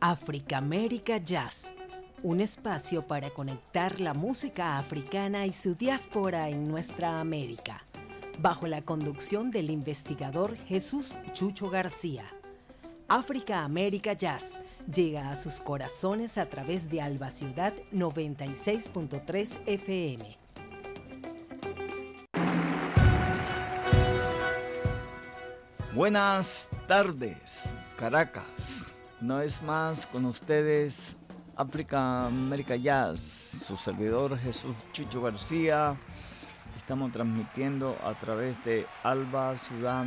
África América Jazz, un espacio para conectar la música africana y su diáspora en nuestra América, bajo la conducción del investigador Jesús Chucho García. África América Jazz llega a sus corazones a través de Alba Ciudad 96.3 FM. Buenas tardes, Caracas. Una vez más con ustedes, África América Jazz, su servidor Jesús Chucho García. Estamos transmitiendo a través de Alba Ciudad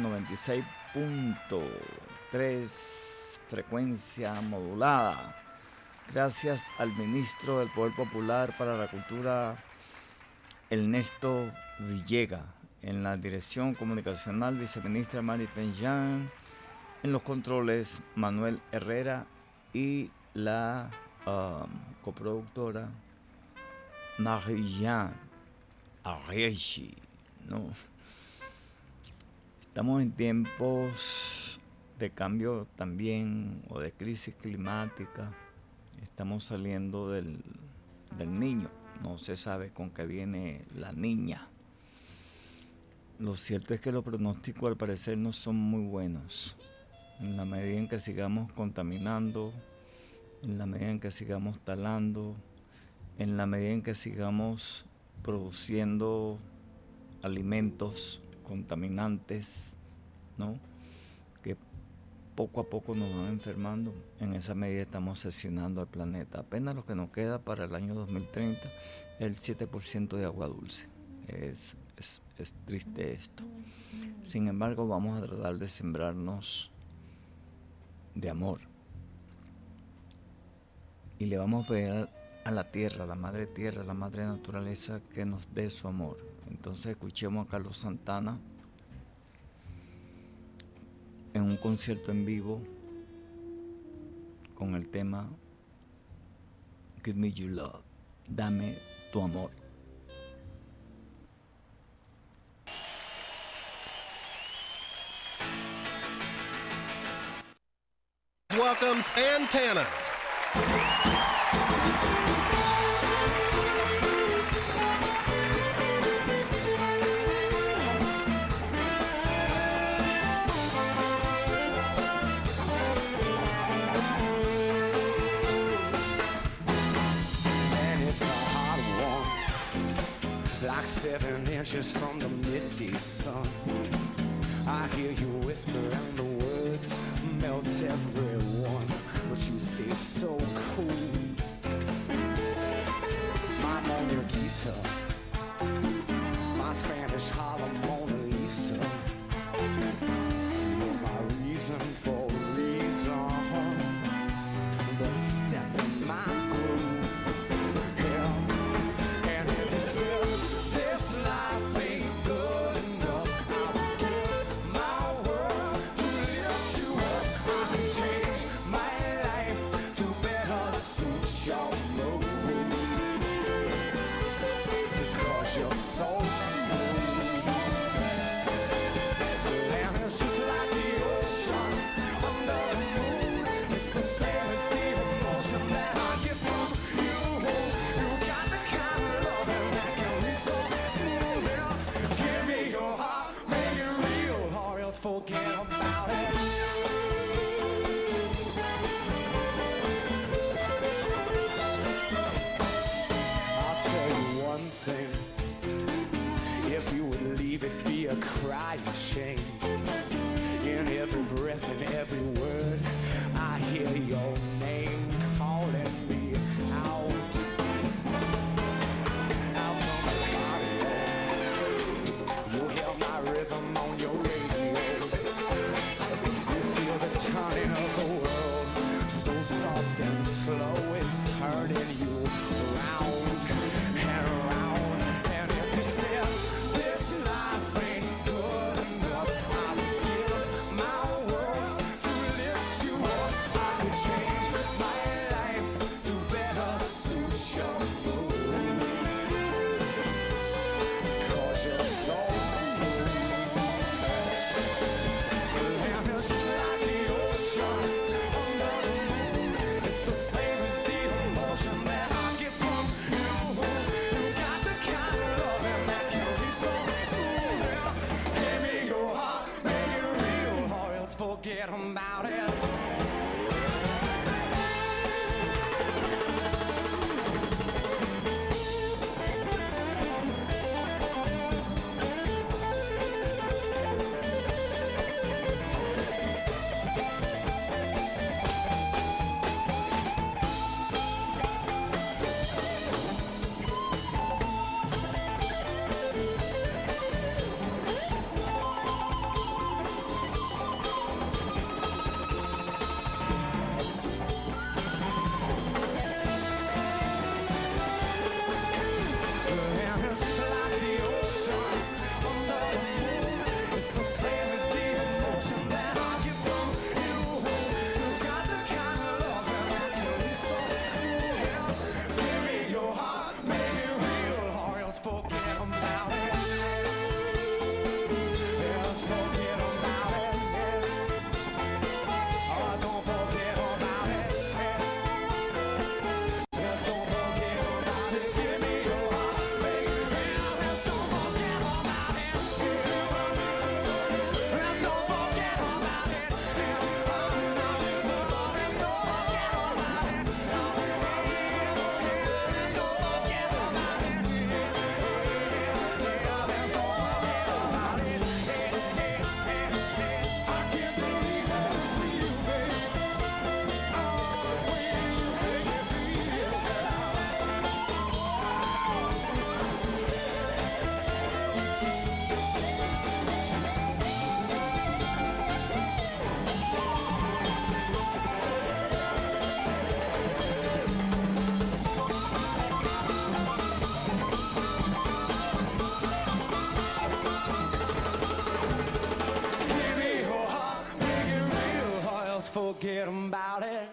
96.3, frecuencia modulada. Gracias al ministro del Poder Popular para la Cultura, Ernesto Villegas. En la dirección comunicacional, viceministra Mari Penjan. En los controles, Manuel Herrera. Y la coproductora Marie-Jeanne Arrechi, ¿no? Estamos en tiempos de cambio también, o de crisis climática. Estamos saliendo del niño. No se sabe con qué viene la niña. Lo cierto es que los pronósticos al parecer no son muy buenos. En la medida en que sigamos contaminando, en la medida en que sigamos talando, en la medida en que sigamos produciendo alimentos contaminantes, ¿no?, que poco a poco nos van enfermando, en esa medida estamos asesinando al planeta. Apenas lo que nos queda para el año 2030 es el 7% de agua dulce. Es triste esto. Sin embargo, vamos a tratar de sembrarnos de amor. Y le vamos a pedir a la tierra, la madre naturaleza, que nos dé su amor. Entonces escuchemos a Carlos Santana en un concierto en vivo con el tema Give Me Your Love, dame tu amor. Welcome Santana. And it's a hot one, like 7 inches from the midday sun. I hear you whisper and the words melt everyone, but you stay so cool. My Mona Guitar, my Spanish Harlem Mona Lisa. You're my reason for reason, the step in my groove. Yeah. And if you said this life ain't good enough, forget about it. I'll tell you one thing, if you would leave it be a crying shame. In every breath and every word, I hear your name calling me out. Out from the body, you hear my rhythm on your radio. Turning of the world, so soft and slow, it's turning you round and round. And if you said this life ain't good enough, I'll give my world to lift you up. I could change my life to better suit your mood, 'cause you're so sweet. And it's just like the ocean under the moon. forget about it.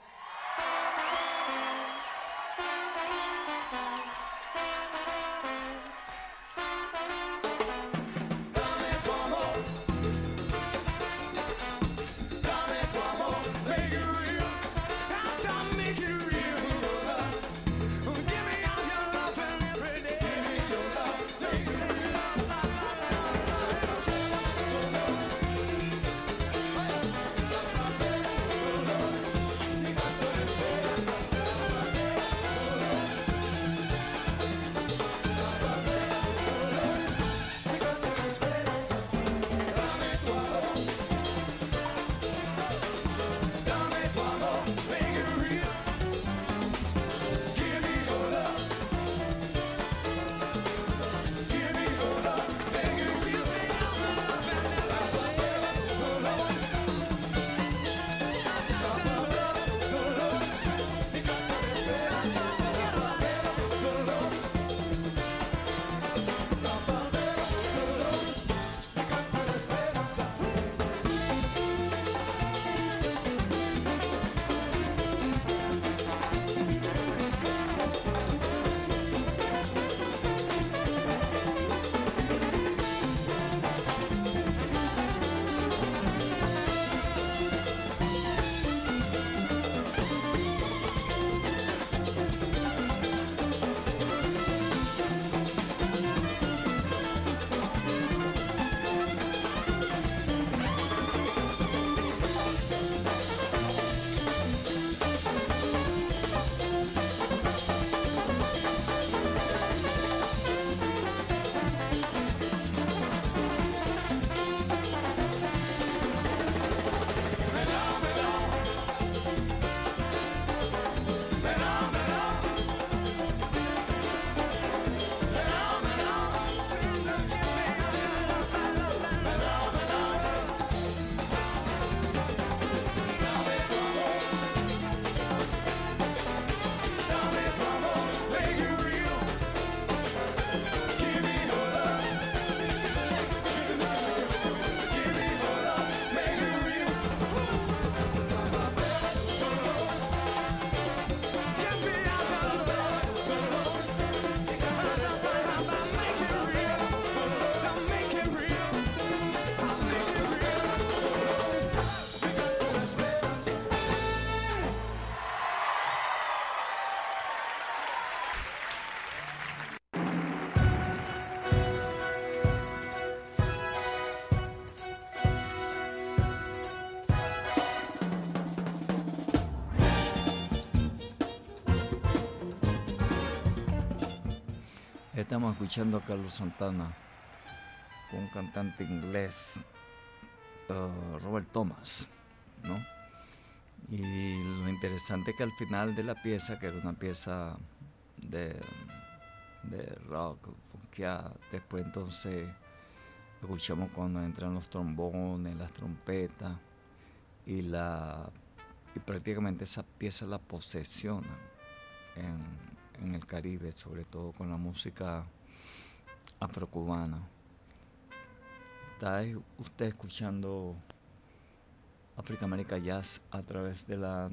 Estamos escuchando a Carlos Santana con un cantante inglés, Robert Thomas, ¿no? Y lo interesante es que al final de la pieza, que era una pieza de rock, funkeada, después entonces escuchamos cuando entran los trombones, las trompetas, y prácticamente esa pieza la posesionan en el Caribe, sobre todo con la música afrocubana. Está usted escuchando África América Jazz a través de la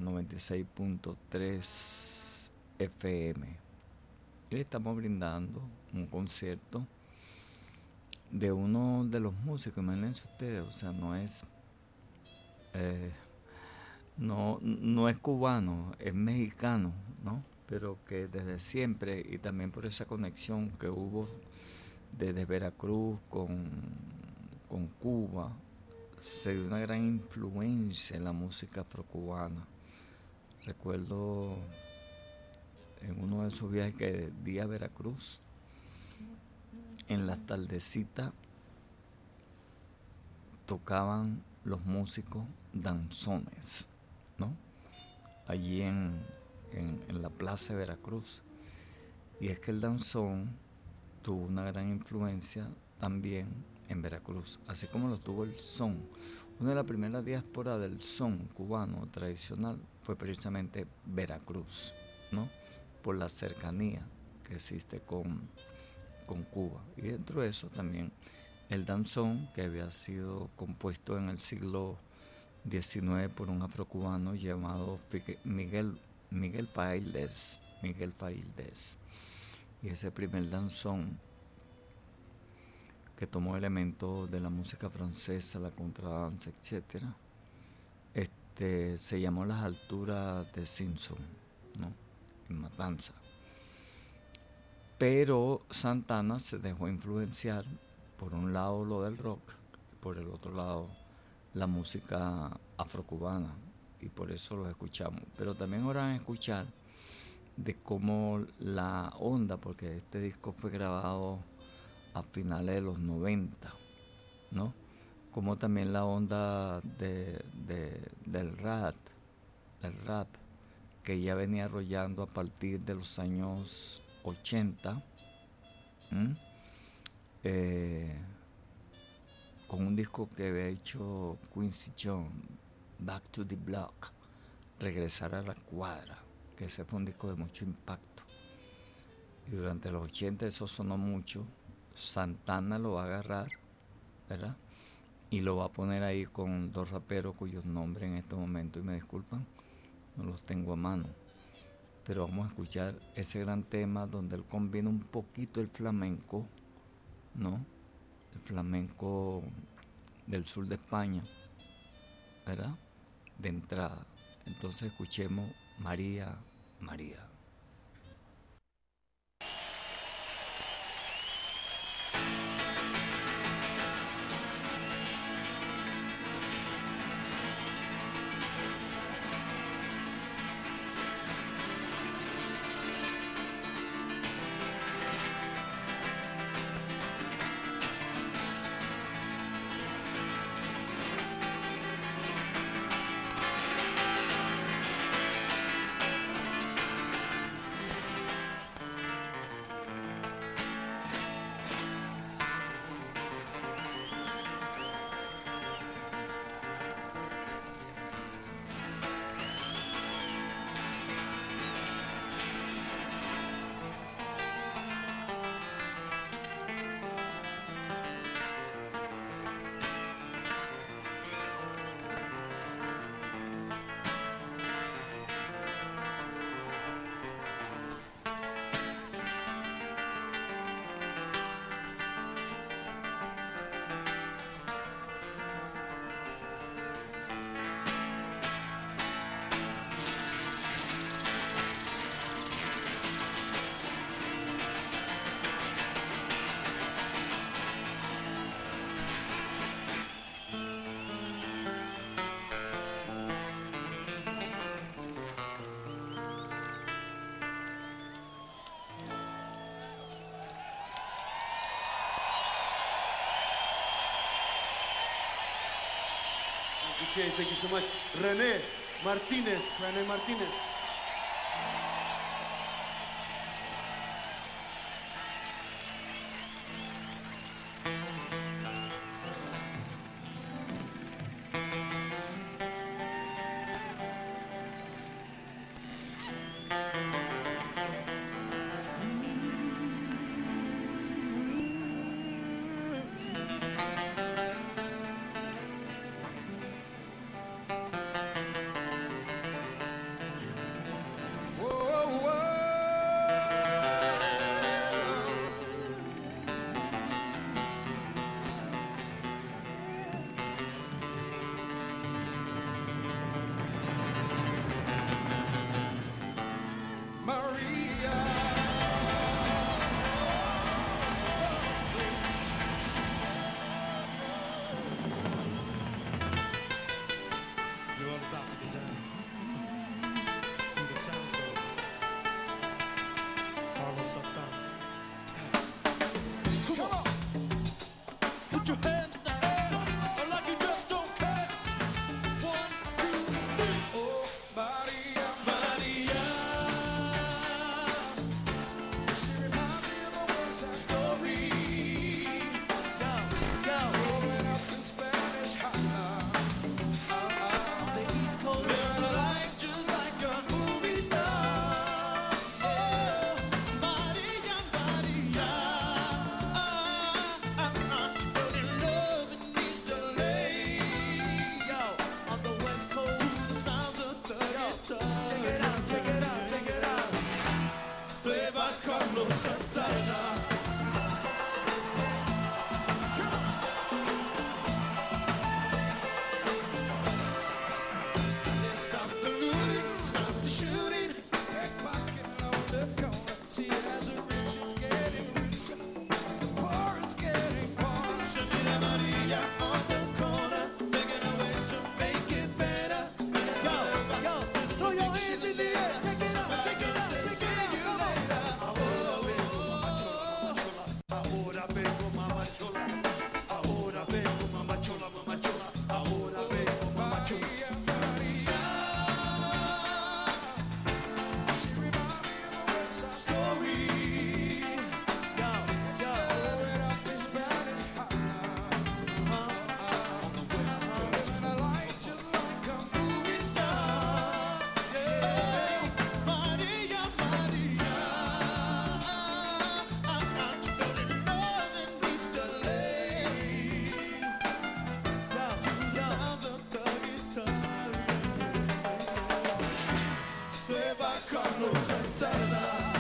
96.3 FM. Y le estamos brindando un concierto de uno de los músicos, imagínense ustedes, o sea, no es cubano, es mexicano, ¿no? Pero que desde siempre, y también por esa conexión que hubo desde Veracruz con Cuba, se dio una gran influencia en la música afrocubana. Recuerdo en uno de esos viajes que di a Veracruz, en la tardecita tocaban los músicos danzones, ¿no? Allí en la plaza de Veracruz. Y es que el danzón tuvo una gran influencia también en Veracruz, así como lo tuvo el son. Una de las primeras diásporas del son cubano tradicional fue precisamente Veracruz, ¿no? Por la cercanía que existe con Cuba. Y dentro de eso también el danzón, que había sido compuesto en el siglo 19 por un afrocubano llamado Miguel Faíldez. Y ese primer danzón que tomó elementos de la música francesa, la contradanza, etc., se llamó Las Alturas de Simpson, ¿no? En Matanza. Pero Santana se dejó influenciar por un lado lo del rock y por el otro lado la música afrocubana, y por eso los escuchamos. Pero también ahora van a escuchar de cómo la onda, porque este disco fue grabado a finales de los 90, ¿no? Como también la onda del rap, que ya venía arrollando a partir de los años 80, con un disco que había hecho Quincy Jones, Back to the Block, Regresar a la Cuadra, que ese fue un disco de mucho impacto. Y durante los 80 eso sonó mucho. Santana lo va a agarrar, ¿verdad? Y lo va a poner ahí con dos raperos cuyos nombres en este momento, y me disculpan, no los tengo a mano. Pero vamos a escuchar ese gran tema donde él combina un poquito el flamenco, ¿no? El flamenco del sur de España, ¿verdad? De entrada. Entonces escuchemos María, María. Thank you so much. René Martínez. va Carlos Santana.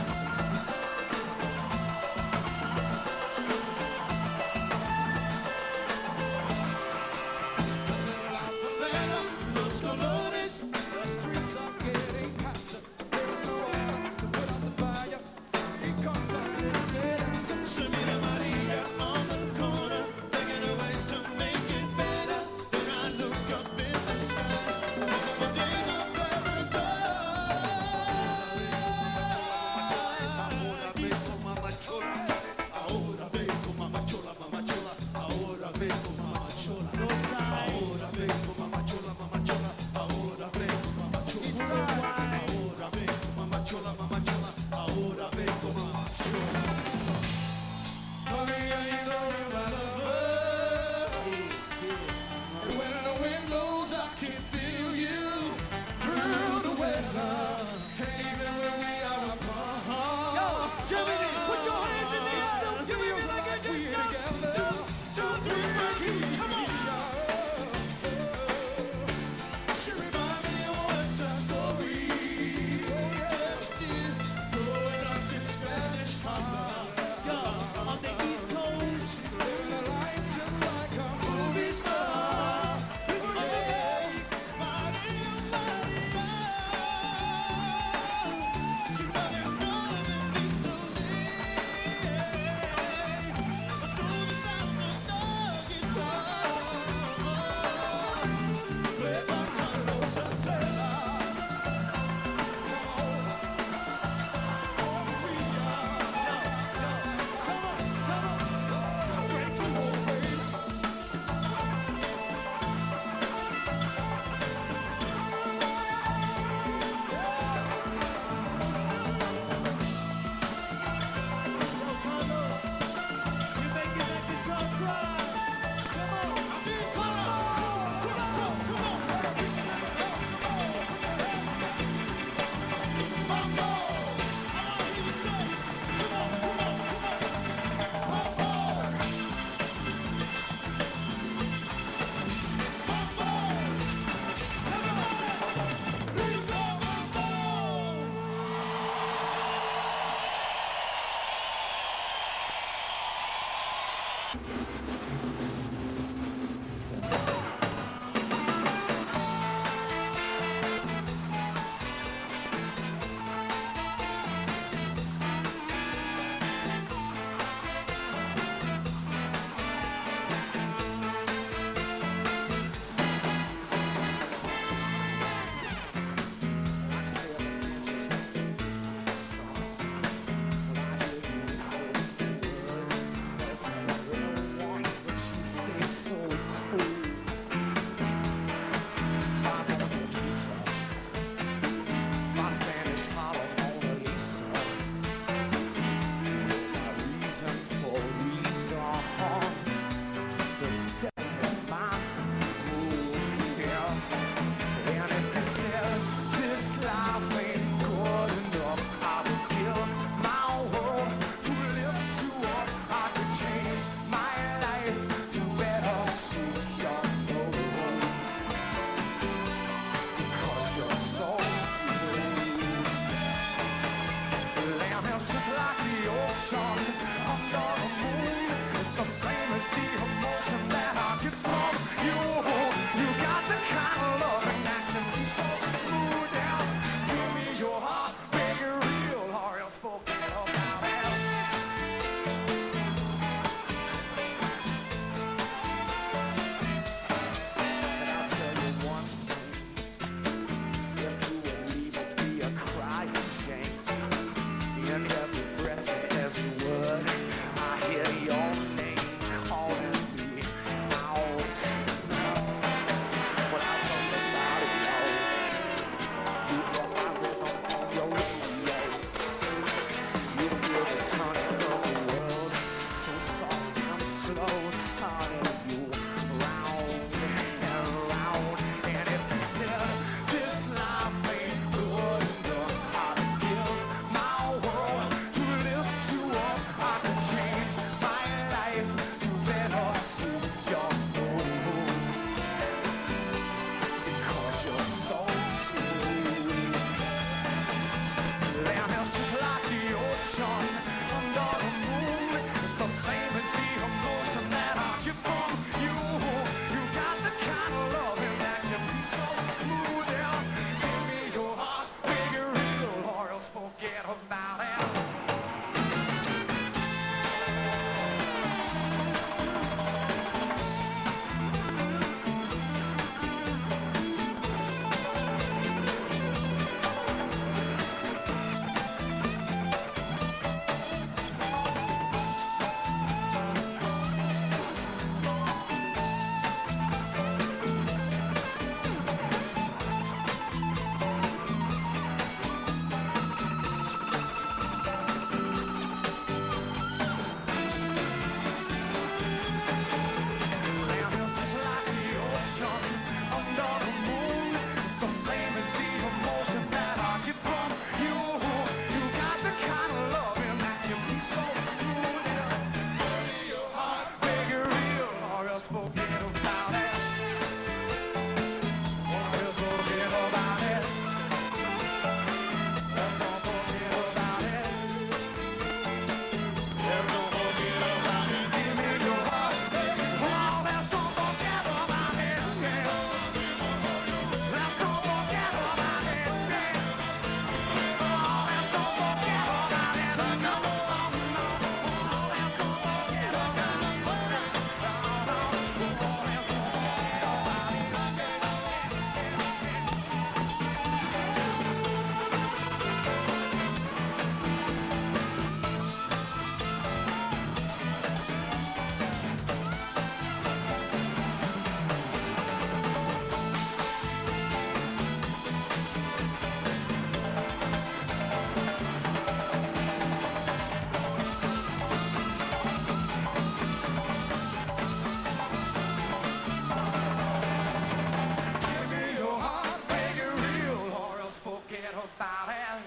darling.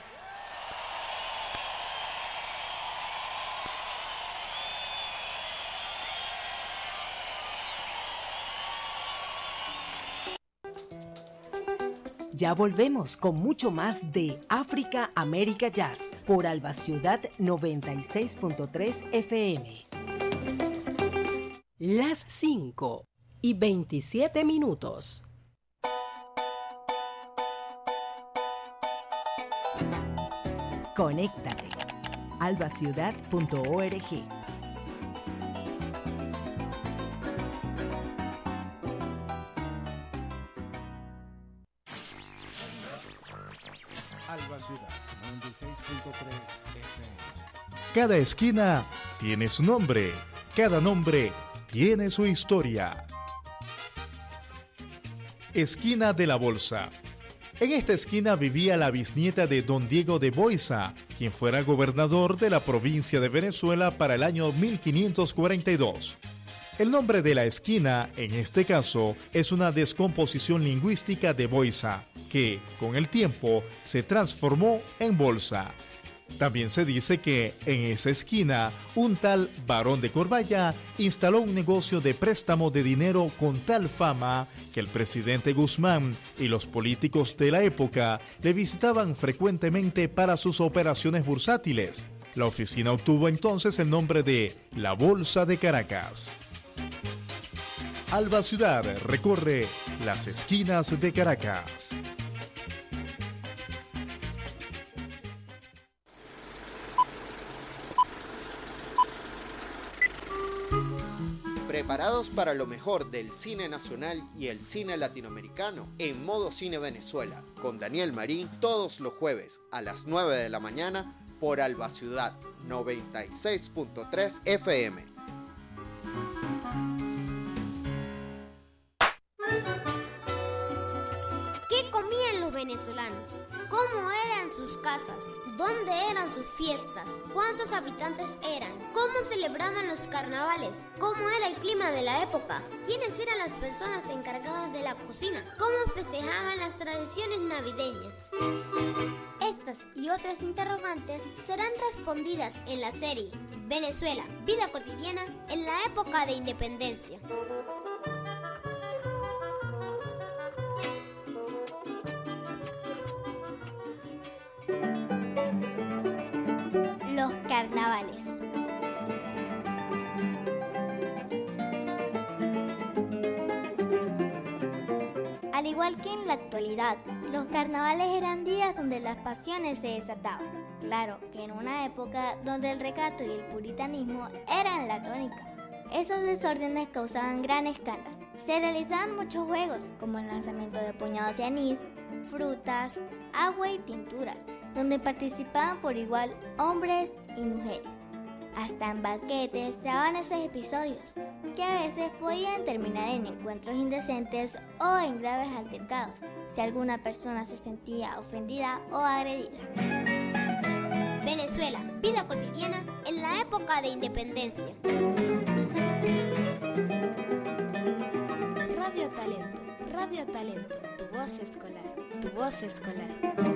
Ya volvemos con mucho más de África América Jazz por Alba Ciudad 96.3 FM. Las 5:27. Conéctate. albaciudad.org. Alba Ciudad 96.3 FM. Cada esquina tiene su nombre, cada nombre tiene su historia. Esquina de la Bolsa. En esta esquina vivía la bisnieta de don Diego de Boisa, quien fuera gobernador de la provincia de Venezuela para el año 1542. El nombre de la esquina, en este caso, es una descomposición lingüística de Boisa, que, con el tiempo, se transformó en Bolsa. También se dice que en esa esquina, un tal Barón de Corbaya instaló un negocio de préstamo de dinero con tal fama que el presidente Guzmán y los políticos de la época le visitaban frecuentemente para sus operaciones bursátiles. La oficina obtuvo entonces el nombre de La Bolsa de Caracas. Alba Ciudad recorre las esquinas de Caracas. Preparados para lo mejor del cine nacional y el cine latinoamericano en Modo Cine Venezuela con Daniel Marín todos los jueves a las 9 de la mañana por Alba Ciudad 96.3 FM. ¿Qué comían los venezolanos? ¿Cómo eran sus casas? ¿Dónde eran sus fiestas? ¿Cuántos habitantes eran? ¿Cómo celebraban los carnavales? ¿Cómo era el clima de la época? ¿Quiénes eran las personas encargadas de la cocina? ¿Cómo festejaban las tradiciones navideñas? Estas y otras interrogantes serán respondidas en la serie Venezuela, vida cotidiana en la época de independencia. Los carnavales. Al igual que en la actualidad, los carnavales eran días donde las pasiones se desataban. Claro que en una época donde el recato y el puritanismo eran la tónica. Esos desórdenes causaban gran escándalo. Se realizaban muchos juegos, como el lanzamiento de puñados de anís, frutas, agua y tinturas, donde participaban por igual hombres y mujeres. Hasta en banquetes se daban esos episodios, que a veces podían terminar en encuentros indecentes o en graves altercados, si alguna persona se sentía ofendida o agredida. Venezuela, vida cotidiana en la época de independencia. Radio Talento, tu voz escolar.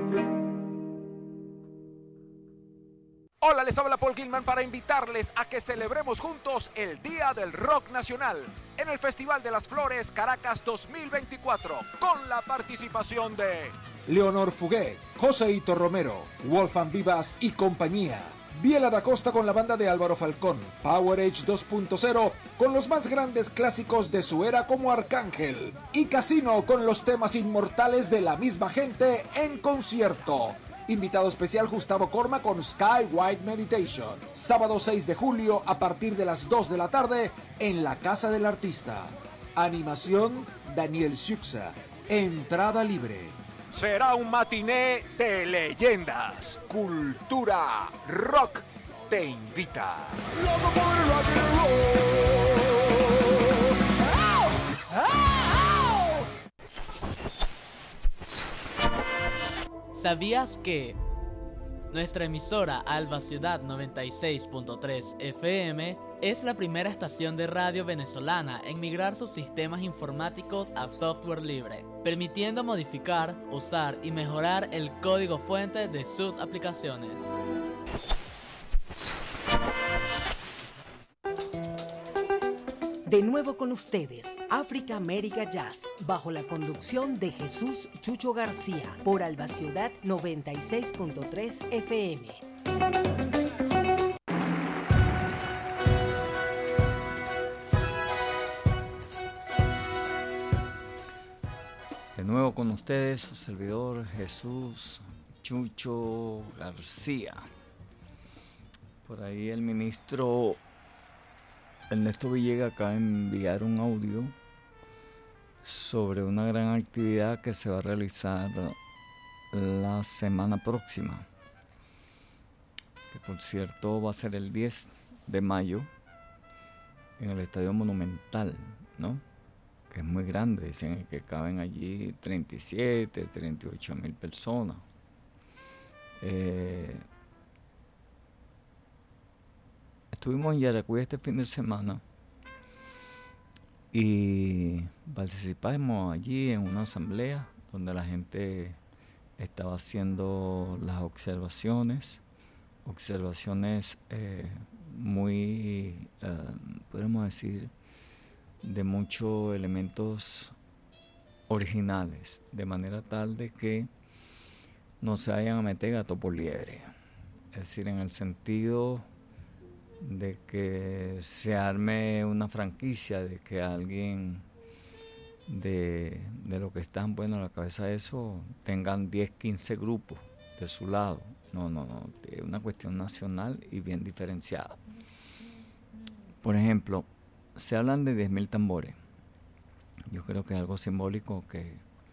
Hola, les habla Paul Gilman para invitarles a que celebremos juntos el Día del Rock Nacional en el Festival de las Flores Caracas 2024 con la participación de Leonor Fuguet, Joseito Romero, Wolfgang Vivas y compañía. Biela da Costa con la banda de Álvaro Falcón, Power Age 2.0 con los más grandes clásicos de su era como Arcángel y Casino con los temas inmortales de la misma gente en concierto. Invitado especial Gustavo Corma con Sky White Meditation. Sábado 6 de julio a partir de las 2 de la tarde en la Casa del Artista. Animación Daniel Xuxa. Entrada libre. Será un matiné de leyendas. Cultura Rock te invita. ¿Sabías que nuestra emisora Alba Ciudad 96.3 FM es la primera estación de radio venezolana en migrar sus sistemas informáticos a software libre, permitiendo modificar, usar y mejorar el código fuente de sus aplicaciones. De nuevo con ustedes, África América Jazz, bajo la conducción de Jesús Chucho García, por Alba Ciudad 96.3 FM. De nuevo con ustedes, su servidor Jesús Chucho García. Por ahí el ministro Ernesto Villegas acaba de enviar un audio sobre una gran actividad que se va a realizar la semana próxima, que por cierto va a ser el 10 de mayo en el Estadio Monumental, ¿no? Que es muy grande, dicen que caben allí 37, 38 mil personas. Estuvimos en Yaracuy este fin de semana y participamos allí en una asamblea donde la gente estaba haciendo las observaciones muy, podemos decir, de muchos elementos originales, de manera tal de que no se vayan a meter gato por liebre. Es decir, en el sentido de que se arme una franquicia, de que alguien de lo que están a la cabeza de eso tengan 10, 15 grupos de su lado. No, es una cuestión nacional y bien diferenciada. Por ejemplo, se hablan de 10.000 tambores. Yo creo que es algo simbólico que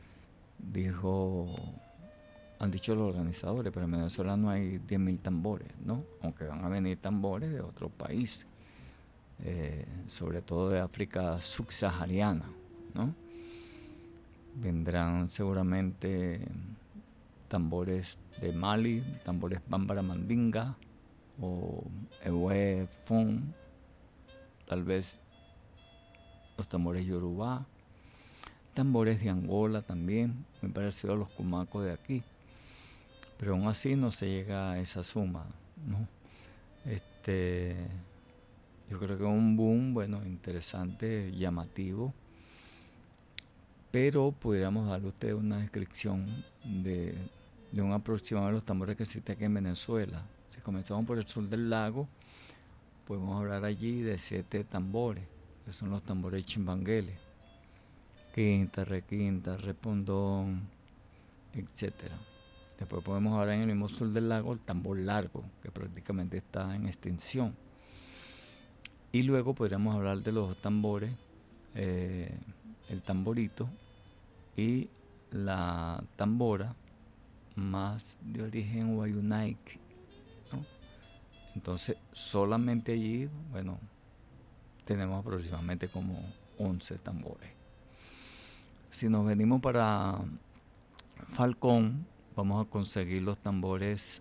han dicho los organizadores, pero en Venezuela no hay 10.000 tambores, ¿no? Aunque van a venir tambores de otros países, sobre todo de África subsahariana, ¿no? Vendrán seguramente tambores de Mali, tambores bámbara mandinga o ewe fon, tal vez los tambores yorubá, tambores de Angola también, muy parecidos a los cumacos de aquí. Pero aún así no se llega a esa suma, ¿no? Yo creo que es un boom, interesante, llamativo, pero pudiéramos darle a usted una descripción de un aproximado de los tambores que existe aquí en Venezuela. Si comenzamos por el sur del lago, podemos hablar allí de 7 tambores, que son los tambores chimbangueles, quinta, requinta, repondón, etcétera. Después podemos hablar en el mismo sur del lago el tambor largo, que prácticamente está en extinción. Y luego podríamos hablar de los tambores, el tamborito y la tambora, más de origen wayunaik, ¿no? Entonces, solamente allí, tenemos aproximadamente como 11 tambores. Si nos venimos para Falcón, vamos a conseguir los tambores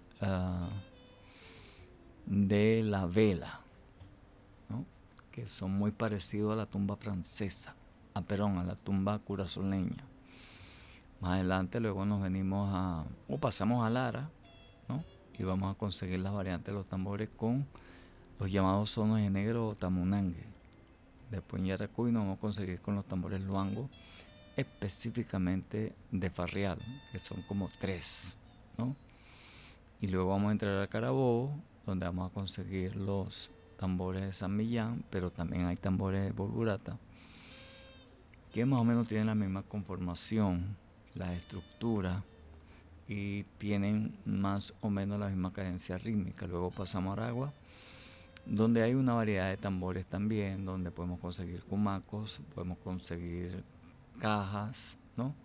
de la vela, ¿no? Que son muy parecidos a la tumba francesa, a la tumba curazoleña. Más adelante luego nos venimos pasamos a Lara, ¿no? Y vamos a conseguir las variantes de los tambores con los llamados sonos de negro o tamunangue. Después en Yaracuy nos vamos a conseguir con los tambores luangos, específicamente de Farreal, que son como 3, ¿no? Y luego vamos a entrar a Carabobo, donde vamos a conseguir los tambores de San Millán, pero también hay tambores de Borburata, que más o menos tienen la misma conformación, la estructura, y tienen más o menos la misma cadencia rítmica. Luego pasamos a Aragua, donde hay una variedad de tambores también, donde podemos conseguir cumacos, podemos conseguir cajas, ¿no?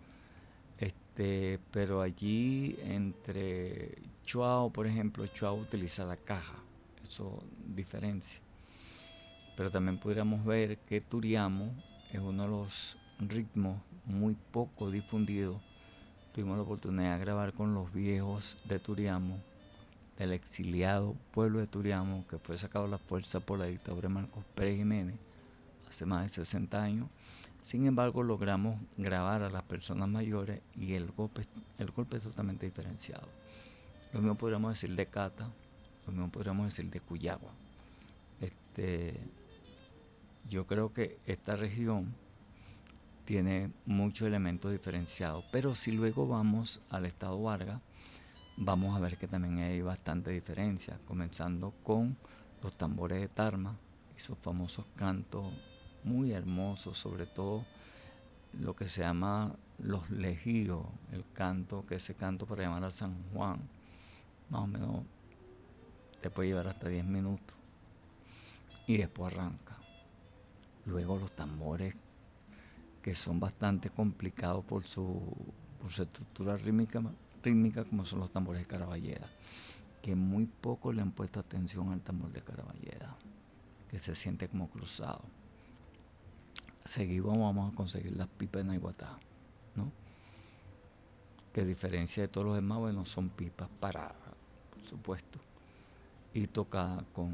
Pero allí entre Chuao, por ejemplo, Chuao utiliza la caja, eso diferencia. Pero también podríamos ver que Turiamo es uno de los ritmos muy poco difundidos. Tuvimos la oportunidad de grabar con los viejos de Turiamo, del exiliado pueblo de Turiamo, que fue sacado a la fuerza por la dictadura de Marcos Pérez Jiménez hace más de 60 años. Sin embargo, logramos grabar a las personas mayores y el golpe es totalmente diferenciado. Lo mismo podríamos decir de Cata, lo mismo podríamos decir de Cuyagua. Yo creo que esta región tiene muchos elementos diferenciados, pero si luego vamos al estado Vargas, vamos a ver que también hay bastante diferencia, comenzando con los tambores de tarma y sus famosos cantos muy hermosos, sobre todo lo que se llama los lejíos, el canto, que ese canto para llamar a San Juan, más o menos te puede llevar hasta 10 minutos y después arranca. Luego los tambores, que son bastante complicados por su estructura rítmica, como son los tambores de Caraballeda, que muy poco le han puesto atención al tambor de Caraballeda, que se siente como cruzado. Seguimos, vamos a conseguir las pipas de Naiguatá, ¿no? Que a diferencia de todos los demás, bueno, son pipas paradas, por supuesto, y tocadas con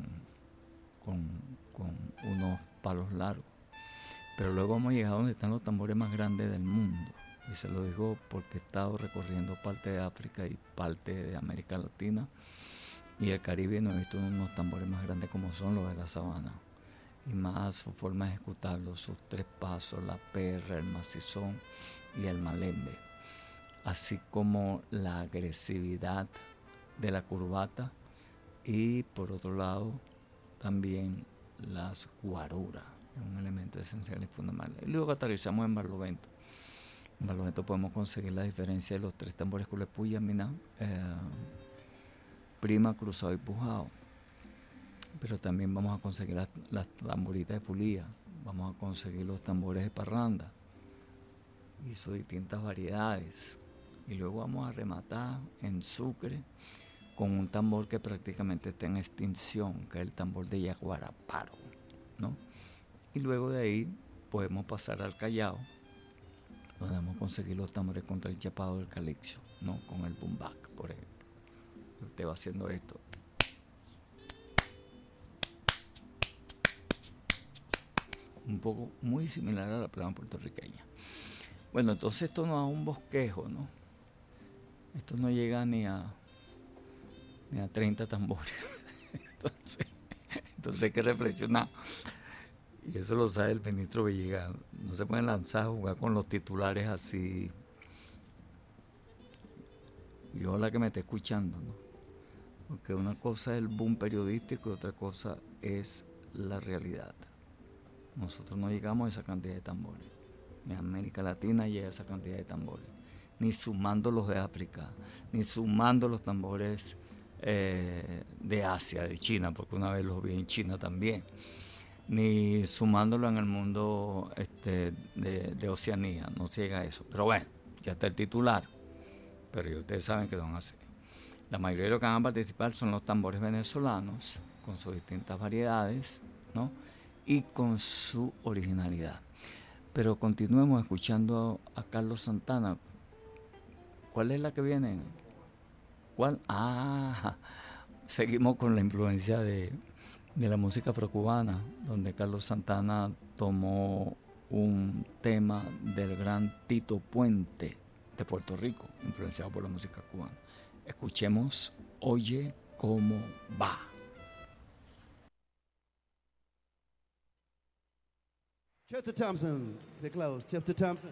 unos palos largos. Pero luego vamos a llegar a donde están los tambores más grandes del mundo, y se lo digo porque he estado recorriendo parte de África y parte de América Latina y el Caribe, y no he visto unos tambores más grandes como son los de la sabana, y más su forma de ejecutarlo, sus 3 pasos, la perra, el macizón y el malembe, así como la agresividad de la curvata, y por otro lado también las guaruras, un elemento esencial y fundamental. Y luego aterrizamos en Barlovento. En Barlovento podemos conseguir la diferencia de los 3 tambores Culepuya, Miná, Prima, Cruzado y Pujado. Pero también vamos a conseguir las tamboritas de Fulía, vamos a conseguir los tambores de Parranda y sus distintas variedades. Y luego vamos a rematar en Sucre con un tambor que prácticamente está en extinción, que es el tambor de Yaguaraparo, ¿no? Y luego de ahí podemos pasar al Callao, donde vamos a conseguir los tambores contra el chapado del calixio, ¿no? Con el bumbac, por ejemplo. Usted va haciendo esto. Un poco muy similar a la plana puertorriqueña. Bueno, entonces esto no es un bosquejo, ¿no? Esto no llega ni a 30 tambores. Entonces hay que reflexionar. Y eso lo sabe el ministro Villegas. No se pueden lanzar a jugar con los titulares así. Y ojalá que me esté escuchando, ¿no? Porque una cosa es el boom periodístico y otra cosa es la realidad. Nosotros no llegamos a esa cantidad de tambores. Ni América Latina llega a esa cantidad de tambores. Ni sumando los de África, ni sumando los tambores de Asia, de China, porque una vez los vi en China también. Ni sumándolo en el mundo de Oceanía, no se llega a eso. Pero bueno, ya está el titular, pero ya ustedes saben qué van a hacer. La mayoría de los que van a participar son los tambores venezolanos, con sus distintas variedades, ¿no? Y con su originalidad. Pero continuemos escuchando a Carlos Santana. ¿Cuál es la que viene? ¿Cuál? Seguimos con la influencia de la música afrocubana, donde Carlos Santana tomó un tema del gran Tito Puente de Puerto Rico, influenciado por la música cubana. Escuchemos Oye Cómo Va. Chester Thompson, they close. Chester Thompson.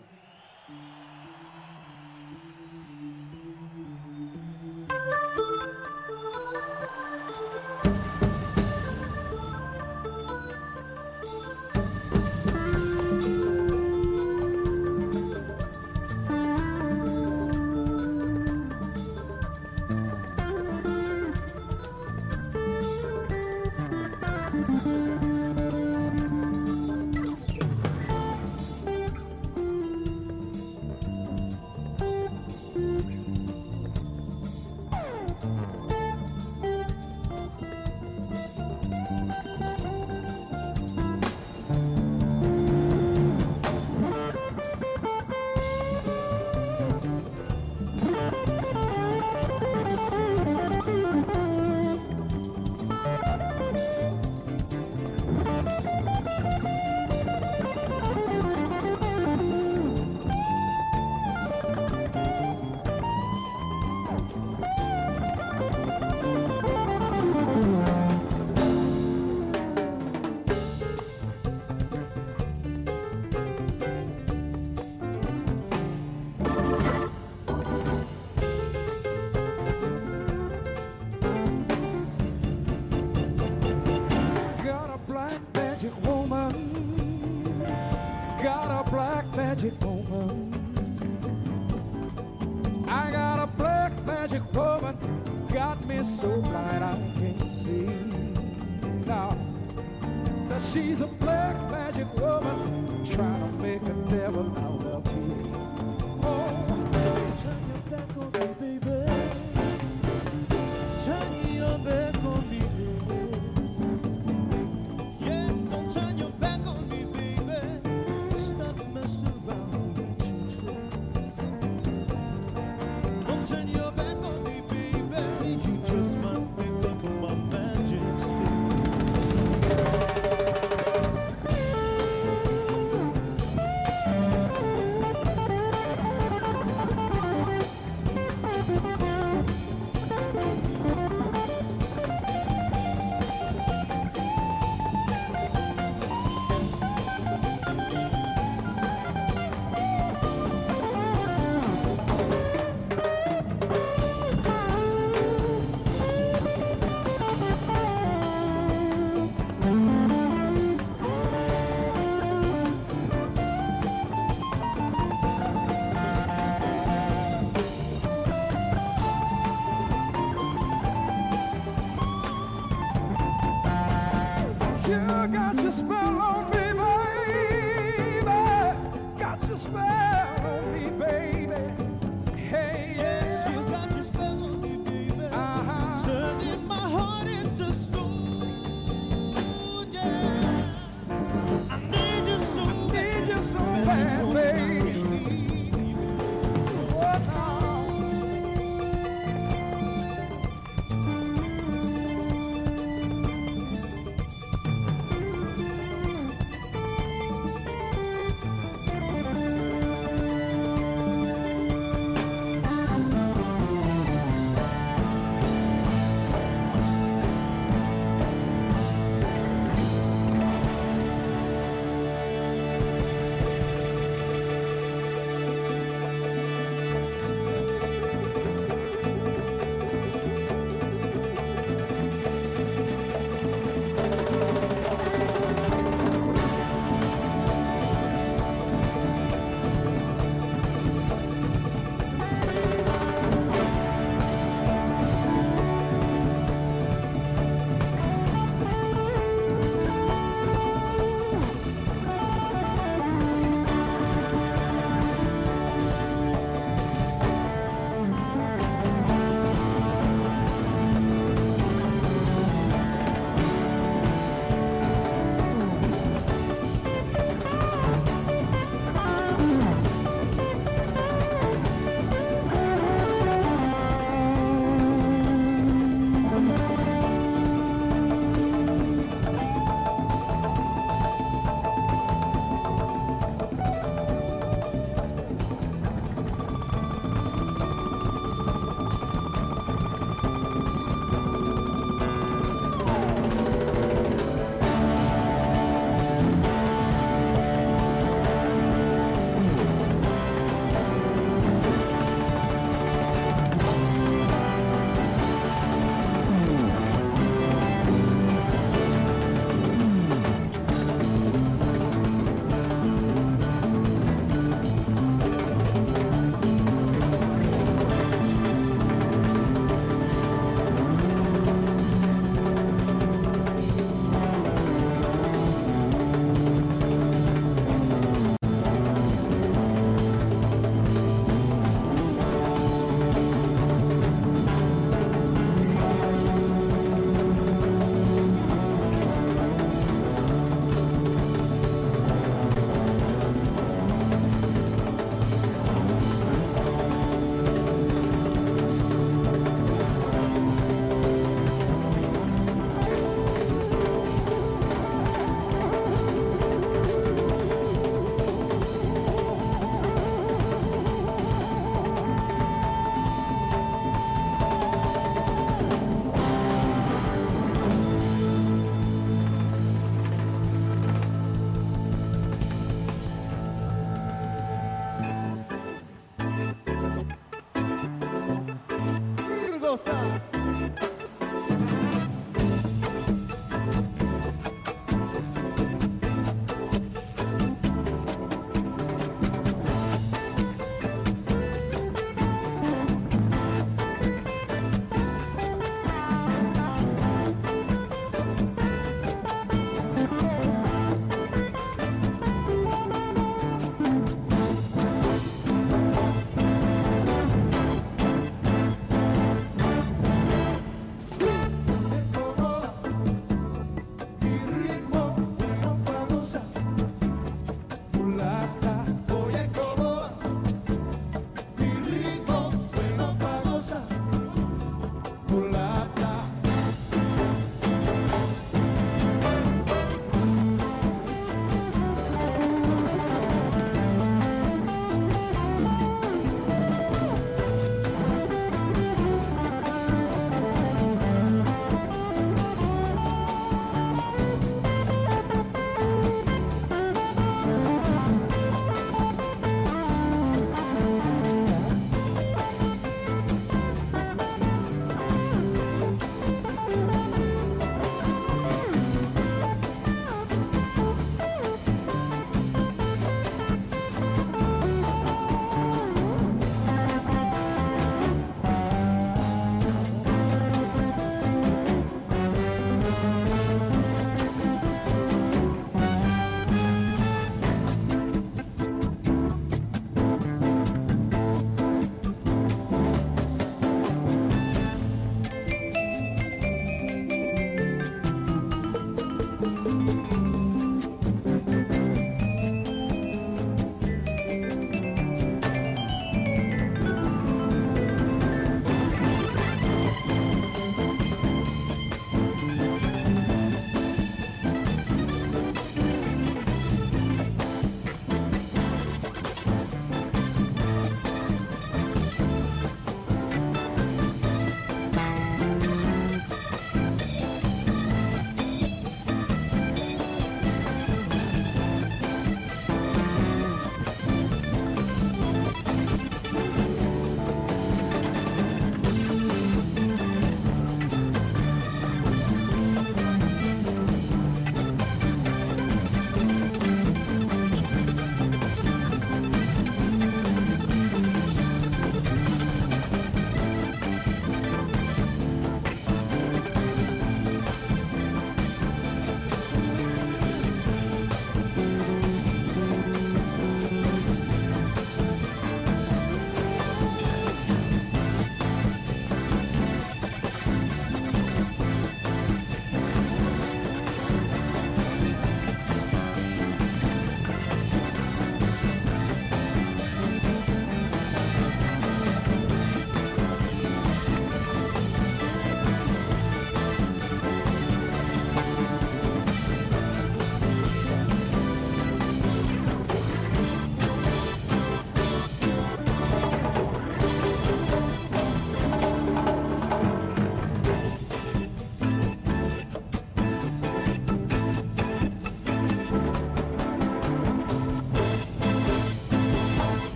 magic woman. I got a black magic woman, got me so blind I can't see now. That she's a black magic woman, trying to make a devil out of me. Oh, turn your back on me, baby. Turn your back on me, baby. Yes, don't turn your back on me, baby. Stop messing around with your tricks. Don't turn your back on me, baby. You just might pick up my magic stick. You got your spell on me, baby. Got your spell on me, baby. Hey, yes, you got your spell on me, baby. Turning my heart into stone. Yeah, I need you so bad, baby.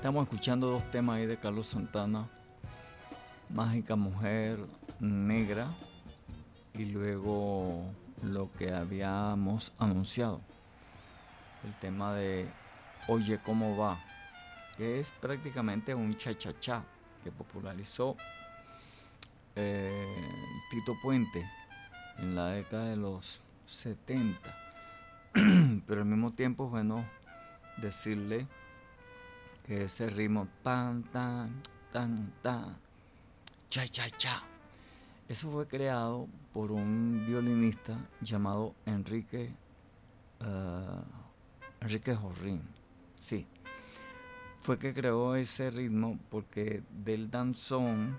Estamos escuchando dos temas ahí de Carlos Santana, Mágica Mujer Negra, y luego lo que habíamos anunciado, el tema de Oye Cómo Va, que es prácticamente un cha-cha-cha que popularizó Tito Puente en la década de los 70. Pero al mismo tiempo, bueno, decirle que ese ritmo pan, tan, tan, tan, cha-cha-cha, eso fue creado por un violinista llamado Enrique Jorrín. Sí, fue que creó ese ritmo porque del danzón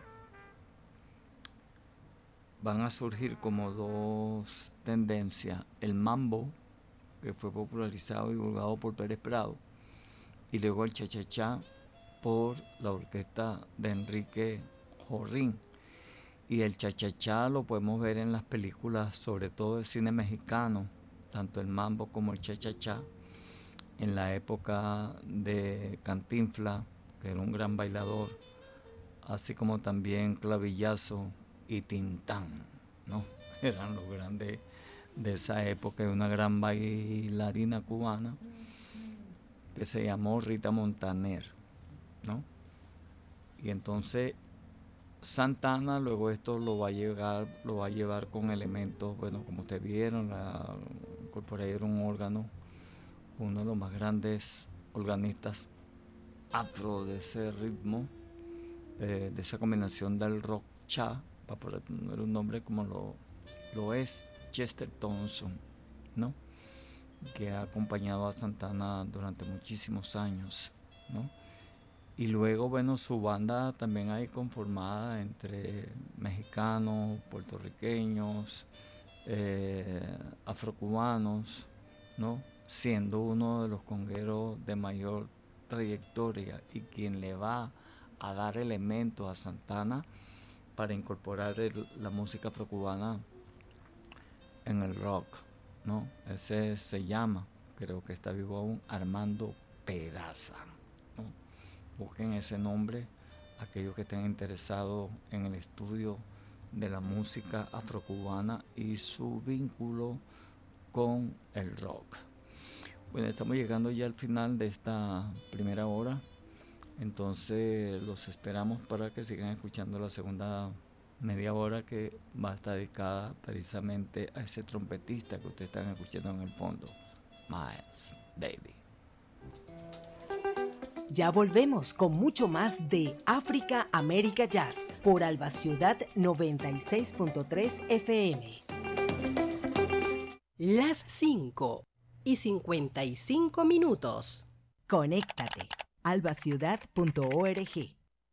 van a surgir como dos tendencias: el mambo, que fue popularizado y divulgado por Pérez Prado, y luego el cha-cha-cha por la orquesta de Enrique Jorrín. Y el cha-cha-cha lo podemos ver en las películas, sobre todo del cine mexicano, tanto el mambo como el cha-cha-cha, en la época de Cantinflas, que era un gran bailador, así como también Clavillazo y Tintán, ¿no? Eran los grandes de esa época, de una gran bailarina cubana que se llamó Rita Montaner, ¿no? Y entonces Santana luego esto lo va a llevar con elementos, bueno, como ustedes vieron, incorporaron un órgano, uno de los más grandes organistas afro de ese ritmo, de esa combinación del rock cha, para poner un nombre como lo es Chester Thompson, ¿no? Que ha acompañado a Santana durante muchísimos años, ¿no? Y luego, bueno, su banda también hay conformada entre mexicanos, puertorriqueños, afrocubanos, ¿no? Siendo uno de los congueros de mayor trayectoria y quien le va a dar elementos a Santana para incorporar la música afrocubana en el rock, ¿no? Ese se llama, creo que está vivo aún, Armando Peraza, ¿no? Busquen ese nombre aquellos que estén interesados en el estudio de la música afrocubana y su vínculo con el rock. Bueno, estamos llegando ya al final de esta primera hora, entonces los esperamos para que sigan escuchando la segunda media hora, que va a estar dedicada precisamente a ese trompetista que ustedes están escuchando en el fondo, Miles Davis. Ya volvemos con mucho más de África América Jazz por Alba Ciudad 96.3 FM. Las 5:55. Conéctate, albaciudad.org.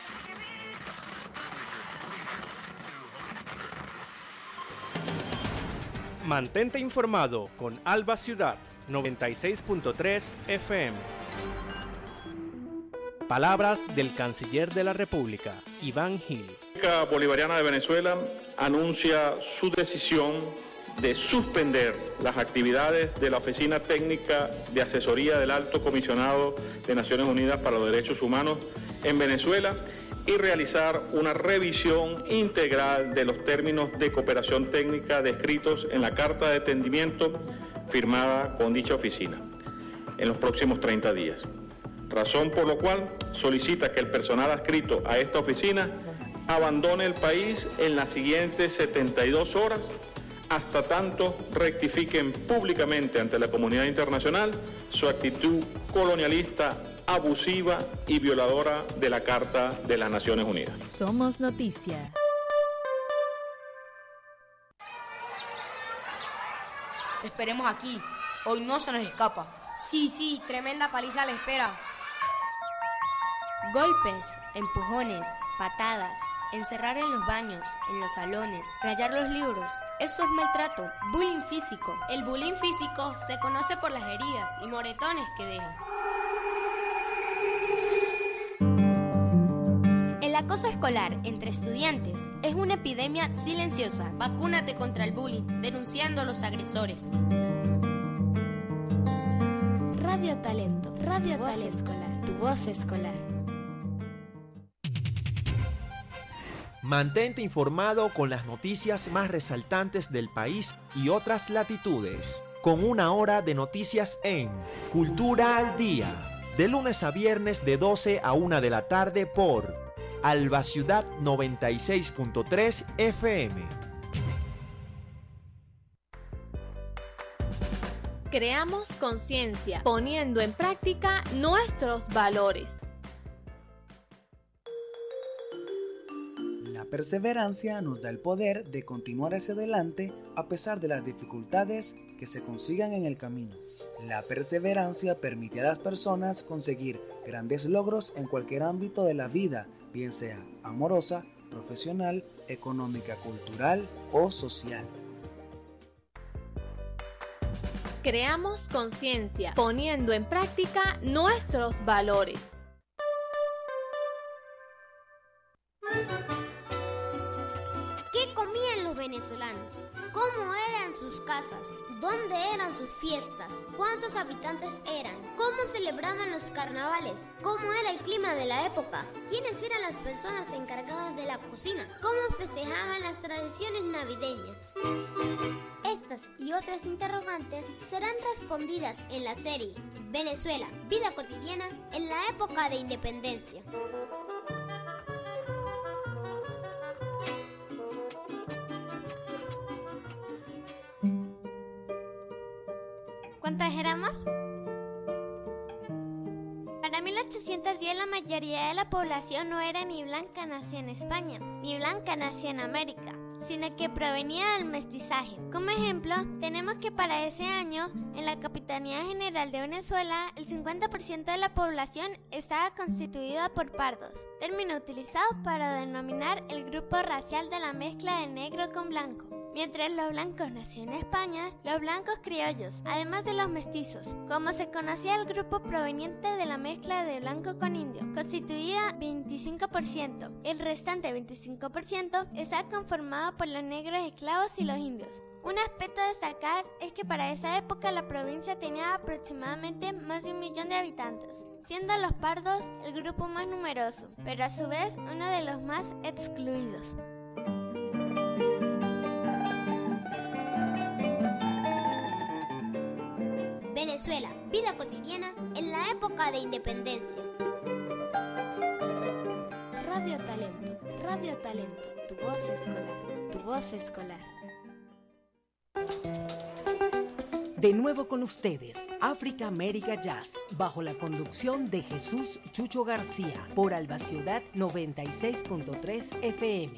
Mantente informado con Alba Ciudad 96.3 FM. Palabras del Canciller de la República, Iván Gil. La República Bolivariana de Venezuela anuncia su decisión de suspender las actividades de la Oficina Técnica de Asesoría del Alto Comisionado de Naciones Unidas para los Derechos Humanos en Venezuela y realizar una revisión integral de los términos de cooperación técnica descritos en la Carta de Entendimiento firmada con dicha oficina en los próximos 30 días. Razón por la cual solicita que el personal adscrito a esta oficina abandone el país en las siguientes 72 horas hasta tanto rectifiquen públicamente ante la comunidad internacional su actitud colonialista, abusiva y violadora de la Carta de las Naciones Unidas. Somos noticia. Esperemos aquí. Hoy no se nos escapa. Sí, tremenda paliza le espera. Golpes, empujones, patadas, encerrar en los baños, en los salones, rayar los libros. Esto es maltrato, bullying físico. El bullying físico se conoce por las heridas y moretones que deja. El acoso escolar entre estudiantes es una epidemia silenciosa. Vacúnate contra el bullying, denunciando a los agresores. Radio Talento, Radio Talento escolar, tu voz escolar. Mantente informado con las noticias más resaltantes del país y otras latitudes, con una hora de noticias en Cultura al Día, de lunes a viernes de 12 a 1 de la tarde por Alba Ciudad 96.3 FM. Creamos conciencia, poniendo en práctica nuestros valores. La perseverancia nos da el poder de continuar hacia adelante a pesar de las dificultades que se consigan en el camino. La perseverancia permite a las personas conseguir grandes logros en cualquier ámbito de la vida, bien sea amorosa, profesional, económica, cultural o social. Creamos conciencia, poniendo en práctica nuestros valores. ¿Qué comían los venezolanos? ¿Cómo eran sus casas? ¿Dónde eran sus fiestas? ¿Cuántos habitantes eran? ¿Cómo celebraban los carnavales? ¿Cómo era el clima de la época? ¿Quiénes eran las personas encargadas de la cocina? ¿Cómo festejaban las tradiciones navideñas? Estas y otras interrogantes serán respondidas en la serie Venezuela, vida cotidiana en la época de independencia. ¿Cuántas éramos? Para 1810 la mayoría de la población no era ni blanca nacida en España, ni blanca nacida en América, sino que provenía del mestizaje. Como ejemplo, tenemos que para ese año, en la Capitanía General de Venezuela, el 50% de la población estaba constituida por pardos, término utilizado para denominar el grupo racial de la mezcla de negro con blanco. Mientras los blancos nacían en España, los blancos criollos, además de los mestizos, como se conocía el grupo proveniente de la mezcla de blanco con indio, constituía 25%. El restante 25% está conformado por los negros esclavos y los indios. Un aspecto a destacar es que para esa época la provincia tenía aproximadamente más de 1 millón de habitantes, siendo los pardos el grupo más numeroso, pero a su vez uno de los más excluidos. Venezuela, vida cotidiana en la época de independencia. Radio Talento, tu voz escolar. De nuevo con ustedes, África América Jazz, bajo la conducción de Jesús Chucho García, por Alba Ciudad 96.3 FM.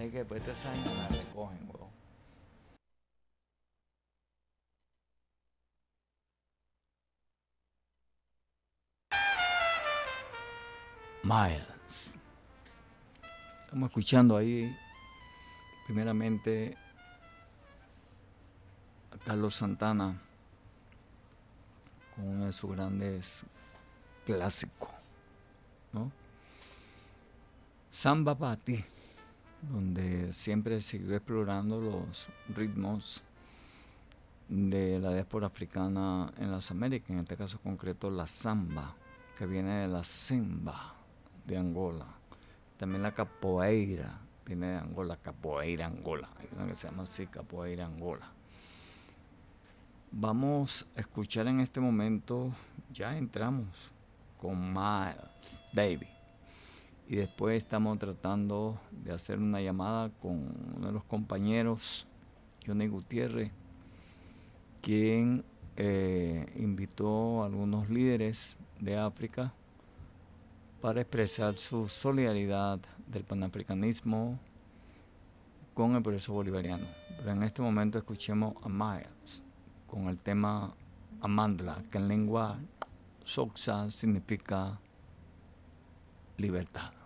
es que después de 3 años la recogen, weón. Miles. Estamos escuchando ahí primeramente a Carlos Santana con uno de sus grandes clásicos, ¿no? Samba Pa' Ti, donde siempre siguió explorando los ritmos de la diáspora africana en las Américas, en este caso concreto la samba, que viene de la semba de Angola. También la capoeira viene de Angola, capoeira Angola. Hay una que se llama así, capoeira Angola. Vamos a escuchar en este momento, ya entramos con Miles Baby. Y después estamos tratando de hacer una llamada con uno de los compañeros, Johnny Gutiérrez, quien invitó a algunos líderes de África para expresar su solidaridad del panafricanismo con el proceso bolivariano. Pero en este momento escuchemos a Miles con el tema Amandla, que en lengua Xhosa significa libertad.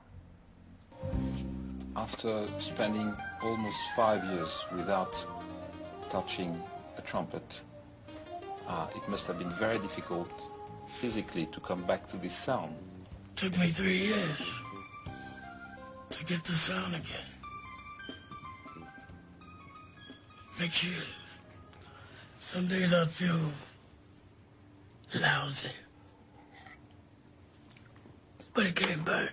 After spending almost 5 years without touching a trumpet, it must have been very difficult physically to come back to this sound. Took me 3 years to get the sound again. Makes you, some days I feel lousy, but it came back.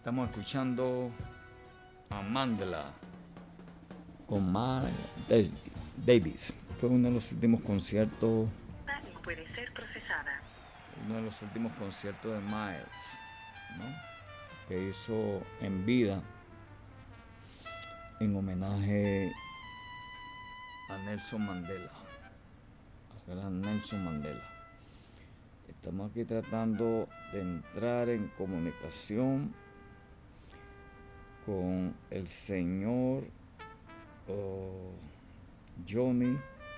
Estamos escuchando a Mandela con Miles Davis. Fue uno de los últimos conciertos. Puede ser procesada. Uno de los últimos conciertos de Miles, ¿no? Que hizo en vida en homenaje a Nelson Mandela, al gran Nelson Mandela. Estamos aquí tratando de entrar en comunicación con el señor Johnny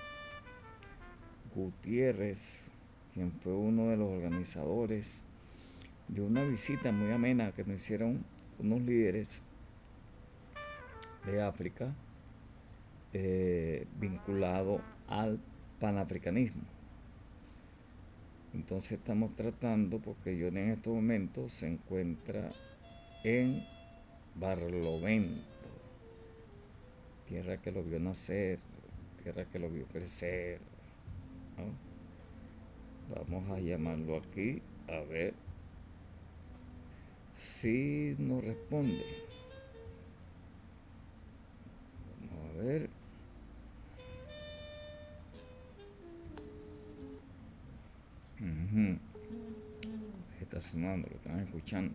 Gutiérrez, quien fue uno de los organizadores de una visita muy amena que nos hicieron unos líderes de África vinculado al panafricanismo. Entonces estamos tratando, porque Johnny en estos momentos se encuentra en Barlovento, tierra que lo vio nacer, tierra que lo vio crecer, ¿no? Vamos a llamarlo aquí a ver si nos responde. Vamos a ver. Está sonando, lo están escuchando.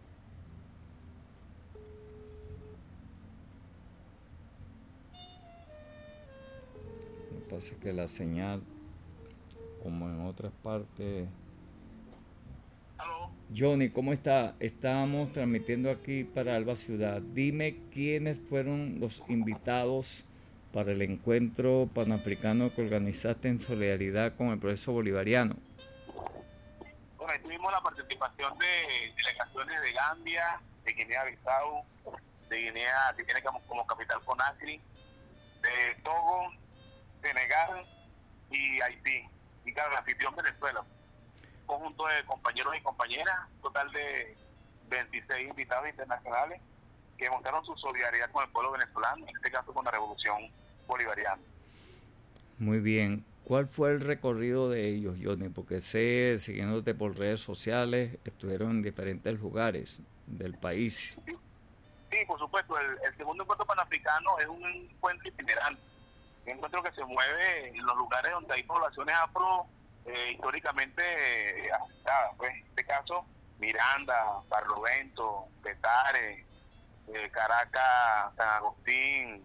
Lo que pasa es que la señal, como en otras partes. ¿Aló? Johnny, ¿cómo está? Estamos transmitiendo aquí para Alba Ciudad. Dime quiénes fueron los invitados para el encuentro panafricano que organizaste en solidaridad con el proceso bolivariano. Bueno, tuvimos la participación de delegaciones de Gambia, de Guinea-Bissau, de Guinea, que tiene como capital Conakry, de Togo, Senegal y Haití. Y claro, el anfitrión Venezuela. Un conjunto de compañeros y compañeras, total de 26 invitados internacionales que mostraron su solidaridad con el pueblo venezolano, en este caso con la revolución bolivariana. Muy bien. ¿Cuál fue el recorrido de ellos, Johnny? Porque sé, siguiéndote por redes sociales, estuvieron en diferentes lugares del país. Sí, por supuesto. El segundo encuentro panafricano es un encuentro itinerante. Un encuentro que se mueve en los lugares donde hay poblaciones afro históricamente afectadas. Pues, en este caso, Miranda, Barlovento, Petare, Caracas, San Agustín,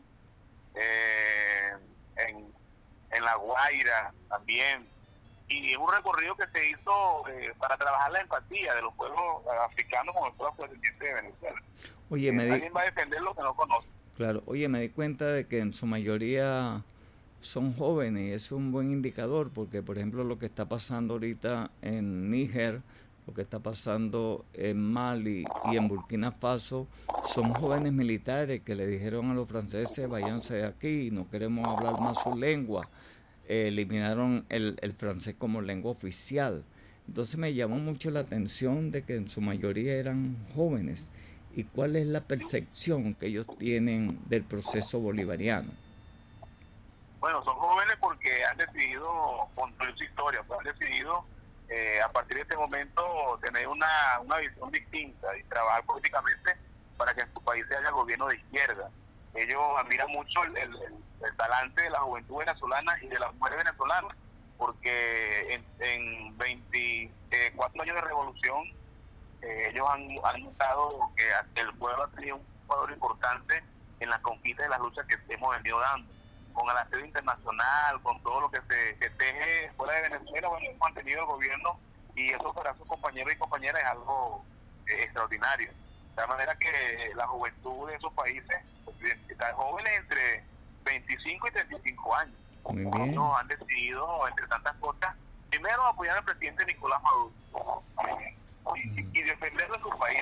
en La Guaira también, y es un recorrido que se hizo para trabajar la empatía de los pueblos africanos con el pueblo afrodescendiente de Venezuela. Oye, alguien va a defender lo que no conoce. Claro, oye, me di cuenta de que en su mayoría son jóvenes y eso es un buen indicador, porque por ejemplo lo que está pasando ahorita en Níger, lo que está pasando en Mali y en Burkina Faso, son jóvenes militares que le dijeron a los franceses, váyanse de aquí, no queremos hablar más su lengua. Eliminaron el francés como lengua oficial. Entonces me llamó mucho la atención de que en su mayoría eran jóvenes. ¿Y cuál es la percepción que ellos tienen del proceso bolivariano? Bueno, son jóvenes porque han decidido construir su historia, pues han decidido a partir de este momento tener una visión distinta y trabajar políticamente para que en su país haya gobierno de izquierda. Ellos admiran mucho el talante de la juventud venezolana y de las mujeres venezolanas, porque en 24 años de revolución ellos han notado que el pueblo ha tenido un valor importante en las conquistas y las luchas que hemos venido dando. Con el asedio internacional, con todo lo que se teje fuera de Venezuela, bueno, hemos mantenido el gobierno y eso para sus compañeros y compañeras es algo extraordinario. De tal manera que la juventud de esos países, están jóvenes entre 25 y 35 años. Muy bien. Ellos han decidido, entre tantas cosas, primero apoyar al presidente Nicolás Maduro y defenderlo en su país,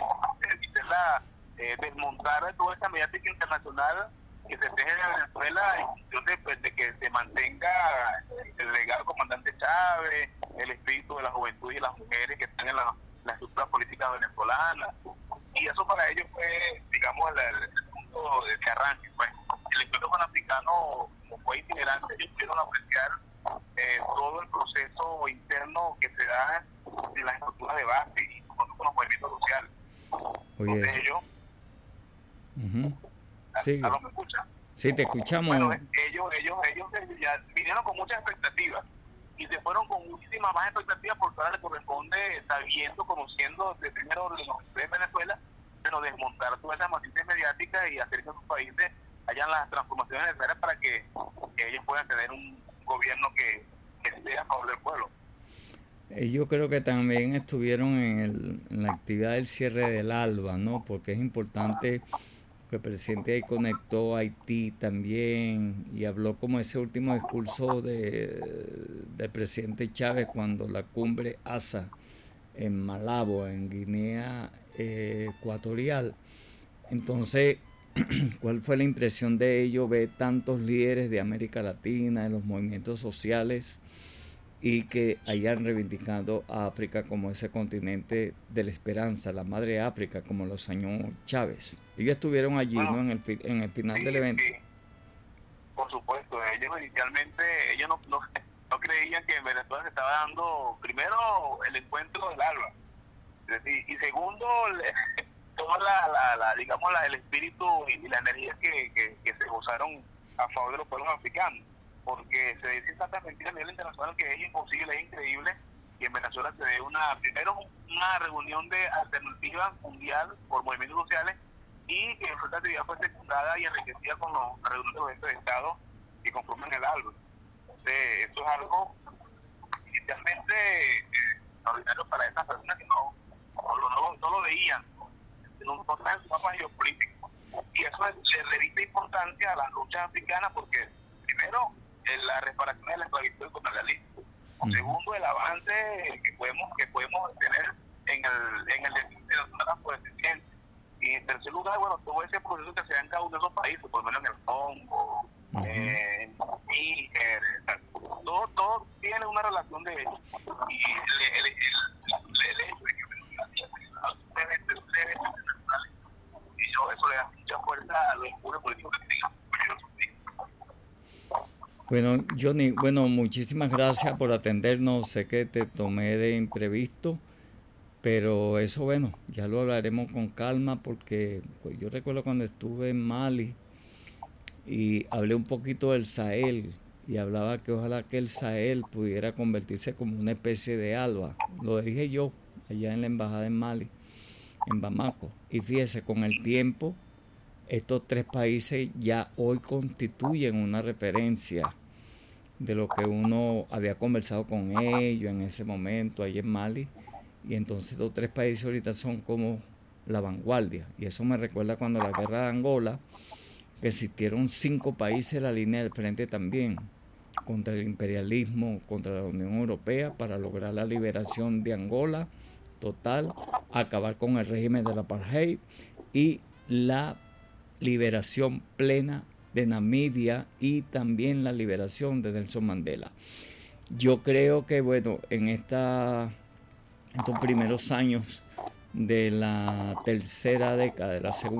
desmontar toda esta mediática internacional que se teje en Venezuela en función de que se mantenga el legado del comandante Chávez, el espíritu de la juventud y de las mujeres que están en la estructura política venezolana. Y eso para ellos fue, digamos, el punto de arranque. Pues. El encuentro panafricano, como fue itinerante, ellos pudieron apreciar todo el proceso interno que se da en las estructuras de base y con los movimientos sociales. Oye, Entonces ellos... Sí. ¿Me escuchan? Sí, te escuchamos. Bueno, ellos ya vinieron con muchas expectativas y se fueron con muchísimas más expectativas porque ahora les corresponde, sabiendo, conociendo de primero lo que sucede en Venezuela, pero desmontar todas esas matices mediáticas y hacer que sus países hayan las transformaciones necesarias para que ellos puedan tener un gobierno que esté a favor del pueblo. Yo creo que también estuvieron en la actividad del cierre del ALBA, ¿no? Porque es importante que el presidente ahí conectó a Haití también y habló como ese último discurso del presidente Chávez cuando la cumbre ASA en Malabo, en Guinea Ecuatorial. Entonces, ¿cuál fue la impresión de ello? Ver tantos líderes de América Latina, de los movimientos sociales, y que hayan reivindicado a África como ese continente de la esperanza, la madre África, como los años Chávez. Ellos estuvieron allí, ¿no? En el final del evento. Sí. Por supuesto, ellos inicialmente, no creían que en Venezuela se estaba dando, primero, el encuentro del ALBA, y segundo, toda el espíritu y la energía que se gozaron a favor de los pueblos africanos. Porque se dice exactamente a nivel internacional que es imposible, es increíble que en Venezuela se dé primero una reunión de alternativa mundial por movimientos sociales y que esta actividad fue secundada y enriquecida con los reuniones de los jefes de Estado que conforman el ALBA. Entonces, esto es algo inicialmente extraordinario para estas personas que no lo veían, no traen su mapa geopolítico. Y eso le revista importancia a las luchas africanas porque, primero, la reparación de la esclavitud y el colonialismo. Segundo, el avance que podemos tener en el desarrollo internacional afrodescendiente. Y en tercer lugar, bueno, todo ese proceso que se da en cada uno de esos países, por lo menos en el Congo, en Níger, todo tiene una relación de hecho. Y el hecho de que eso le da mucha fuerza a los discursos políticos que tengan. Bueno, Johnny, muchísimas gracias por atendernos. Sé que te tomé de imprevisto, pero eso, ya lo hablaremos con calma porque pues, yo recuerdo cuando estuve en Mali y hablé un poquito del Sahel y hablaba que ojalá que el Sahel pudiera convertirse como una especie de ALBA. Lo dije yo allá en la embajada en Mali, en Bamako. Y fíjese, con el tiempo, estos tres países ya hoy constituyen una referencia de lo que uno había conversado con ellos en ese momento, ahí en Mali, y entonces los tres países ahorita son como la vanguardia, y eso me recuerda cuando la guerra de Angola, que existieron 5 países en la línea del frente también, contra el imperialismo, contra la Unión Europea, para lograr la liberación de Angola total, acabar con el régimen del apartheid y la liberación plena de Namibia y también la liberación de Nelson Mandela. Yo creo que, en estos primeros años de la tercera década,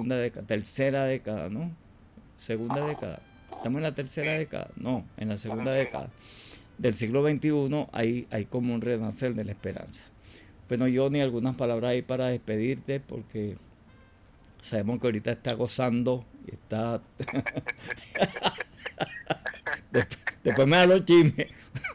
¿no? Segunda década. ¿Estamos en la tercera década? No, en la segunda década del siglo XXI hay como un renacer de la esperanza. Bueno, Johnny, algunas palabras ahí para despedirte porque sabemos que ahorita está gozando y está... Después me da los chismes.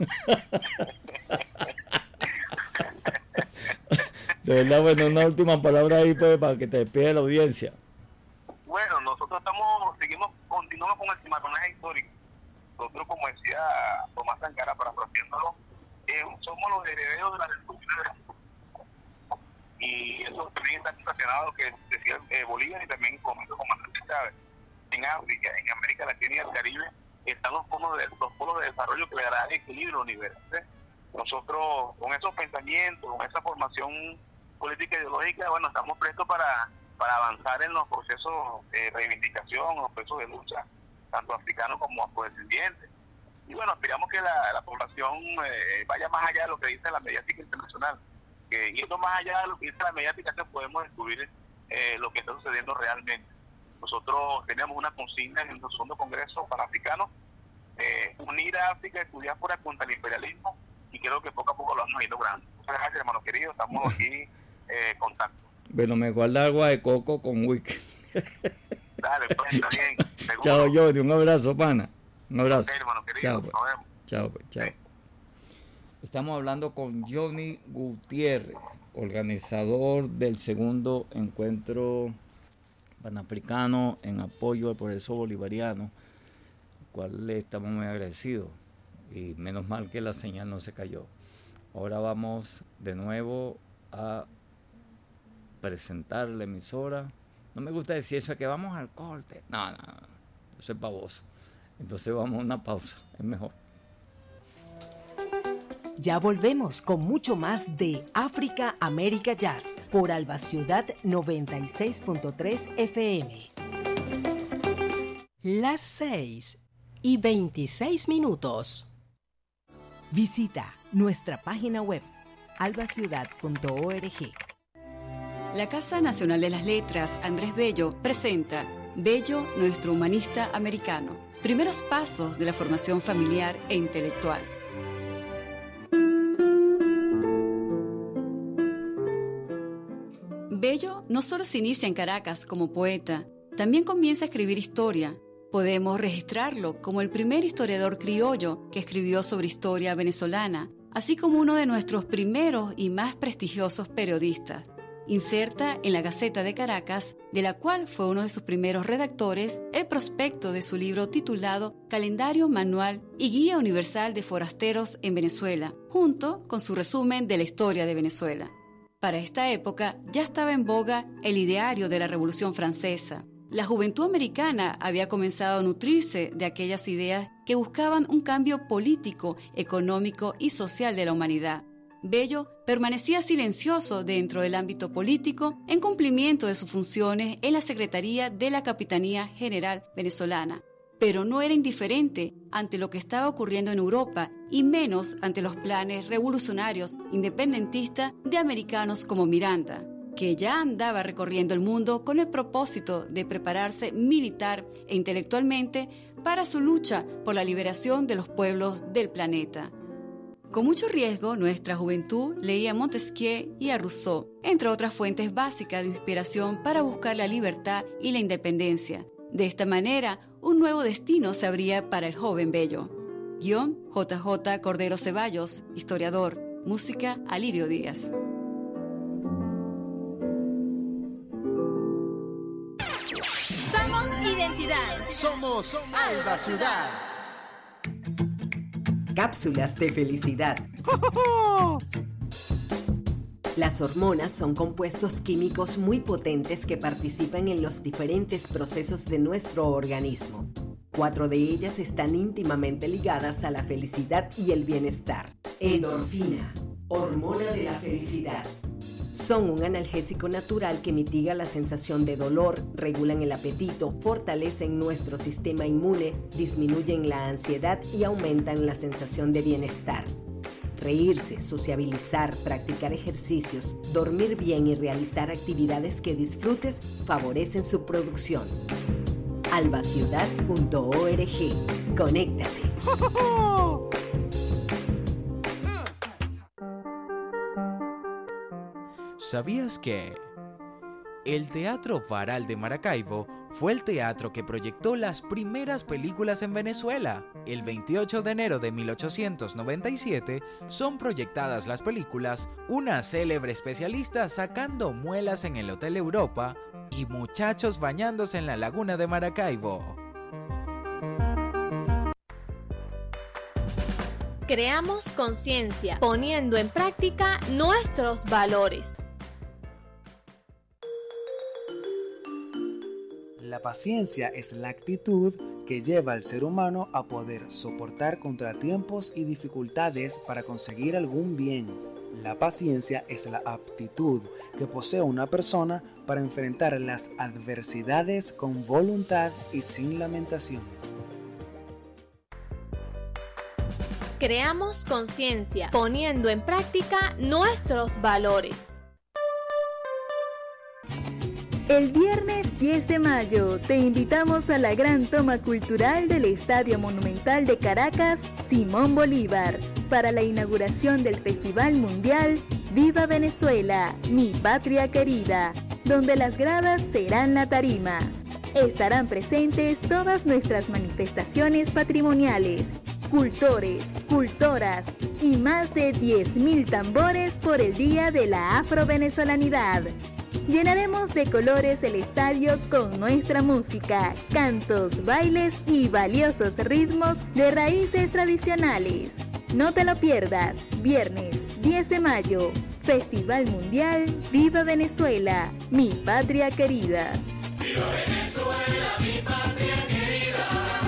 De verdad, una última palabra ahí pues, para que te despide la audiencia. Bueno, nosotros continuamos con el cimarronaje histórico. Nosotros, como decía Tomás Sankara, parafraseándolo, somos los herederos de la revolución. Y eso también está relacionado a lo que decía Bolívar y también comentó con Comandante Chávez. En África, en América Latina y el Caribe están los polos de desarrollo que le darán equilibrio al universo. Nosotros, con esos pensamientos, con esa formación política e ideológica, estamos prestos para avanzar en los procesos de reivindicación, los procesos de lucha, tanto africanos como afrodescendientes. Y aspiramos que la población vaya más allá de lo que dice la mediática internacional. Que yendo más allá de lo que dice la mediática, podemos descubrir lo que está sucediendo realmente. Nosotros teníamos una consigna en nuestro segundo congreso para africanos, unir a África y su diáspora contra el imperialismo, y creo que poco a poco lo vamos a ir logrando. Muchas gracias, hermano querido, estamos aquí en contacto. Bueno, me guarda agua de coco con whisky. Dale, pues, está bien. Seguro. Chao, Jordi, un abrazo, pana. Un abrazo. Ok, hermano querido, Chao, pues. nos vemos. Chao, pues, chao. Estamos hablando con Johnny Gutiérrez, organizador del segundo encuentro panafricano en apoyo al progreso bolivariano, al cual le estamos muy agradecidos. Y menos mal que la señal no se cayó. Ahora vamos de nuevo a presentar la emisora. No me gusta decir eso, que vamos al corte. No, eso es baboso. Entonces vamos a una pausa, es mejor. Ya volvemos con mucho más de África América Jazz por Alba Ciudad 96.3 FM. Las 6:26. Visita nuestra página web albaciudad.org. La Casa Nacional de las Letras Andrés Bello presenta Bello, nuestro humanista americano. Primeros pasos de la formación familiar e intelectual. Bello no solo se inicia en Caracas como poeta, también comienza a escribir historia. Podemos registrarlo como el primer historiador criollo que escribió sobre historia venezolana, así como uno de nuestros primeros y más prestigiosos periodistas. Inserta en la Gaceta de Caracas, de la cual fue uno de sus primeros redactores, el prospecto de su libro titulado Calendario Manual y Guía Universal de Forasteros en Venezuela, junto con su resumen de la historia de Venezuela. Para esta época ya estaba en boga el ideario de la Revolución Francesa. La juventud americana había comenzado a nutrirse de aquellas ideas que buscaban un cambio político, económico y social de la humanidad. Bello permanecía silencioso dentro del ámbito político en cumplimiento de sus funciones en la Secretaría de la Capitanía General venezolana, pero no era indiferente ante lo que estaba ocurriendo en Europa y menos ante los planes revolucionarios independentistas de americanos como Miranda, que ya andaba recorriendo el mundo con el propósito de prepararse militar e intelectualmente para su lucha por la liberación de los pueblos del planeta. Con mucho riesgo, nuestra juventud leía a Montesquieu y a Rousseau, entre otras fuentes básicas de inspiración para buscar la libertad y la independencia. De esta manera, un nuevo destino se abría para el joven Bello. Guión JJ Cordero Ceballos, historiador. Música Alirio Díaz. Somos identidad. Somos Alba Ciudad. Cápsulas de felicidad. Las hormonas son compuestos químicos muy potentes que participan en los diferentes procesos de nuestro organismo. 4 de ellas están íntimamente ligadas a la felicidad y el bienestar. Endorfina, hormona de la felicidad. Son un analgésico natural que mitiga la sensación de dolor, regulan el apetito, fortalecen nuestro sistema inmune, disminuyen la ansiedad y aumentan la sensación de bienestar. Reírse, sociabilizar, practicar ejercicios, dormir bien y realizar actividades que disfrutes favorecen su producción. albaciudad.org. Conéctate. ¿Sabías que el Teatro Varal de Maracaibo fue el teatro que proyectó las primeras películas en Venezuela? El 28 de enero de 1897 son proyectadas las películas Una célebre especialista sacando muelas en el Hotel Europa y Muchachos bañándose en la laguna de Maracaibo. Creamos conciencia, poniendo en práctica nuestros valores. La paciencia es la actitud que lleva al ser humano a poder soportar contratiempos y dificultades para conseguir algún bien. La paciencia es la aptitud que posee una persona para enfrentar las adversidades con voluntad y sin lamentaciones. Creamos conciencia, poniendo en práctica nuestros valores. El viernes 10 de mayo te invitamos a la gran toma cultural del Estadio Monumental de Caracas, Simón Bolívar, para la inauguración del Festival Mundial Viva Venezuela, mi patria querida, donde las gradas serán la tarima. Estarán presentes todas nuestras manifestaciones patrimoniales, cultores, cultoras y más de 10.000 tambores por el Día de la Afrovenezolanidad. Llenaremos de colores el estadio con nuestra música, cantos, bailes y valiosos ritmos de raíces tradicionales. No te lo pierdas, viernes 10 de mayo, Festival Mundial Viva Venezuela, mi patria querida. ¡Viva Venezuela, mi patria querida!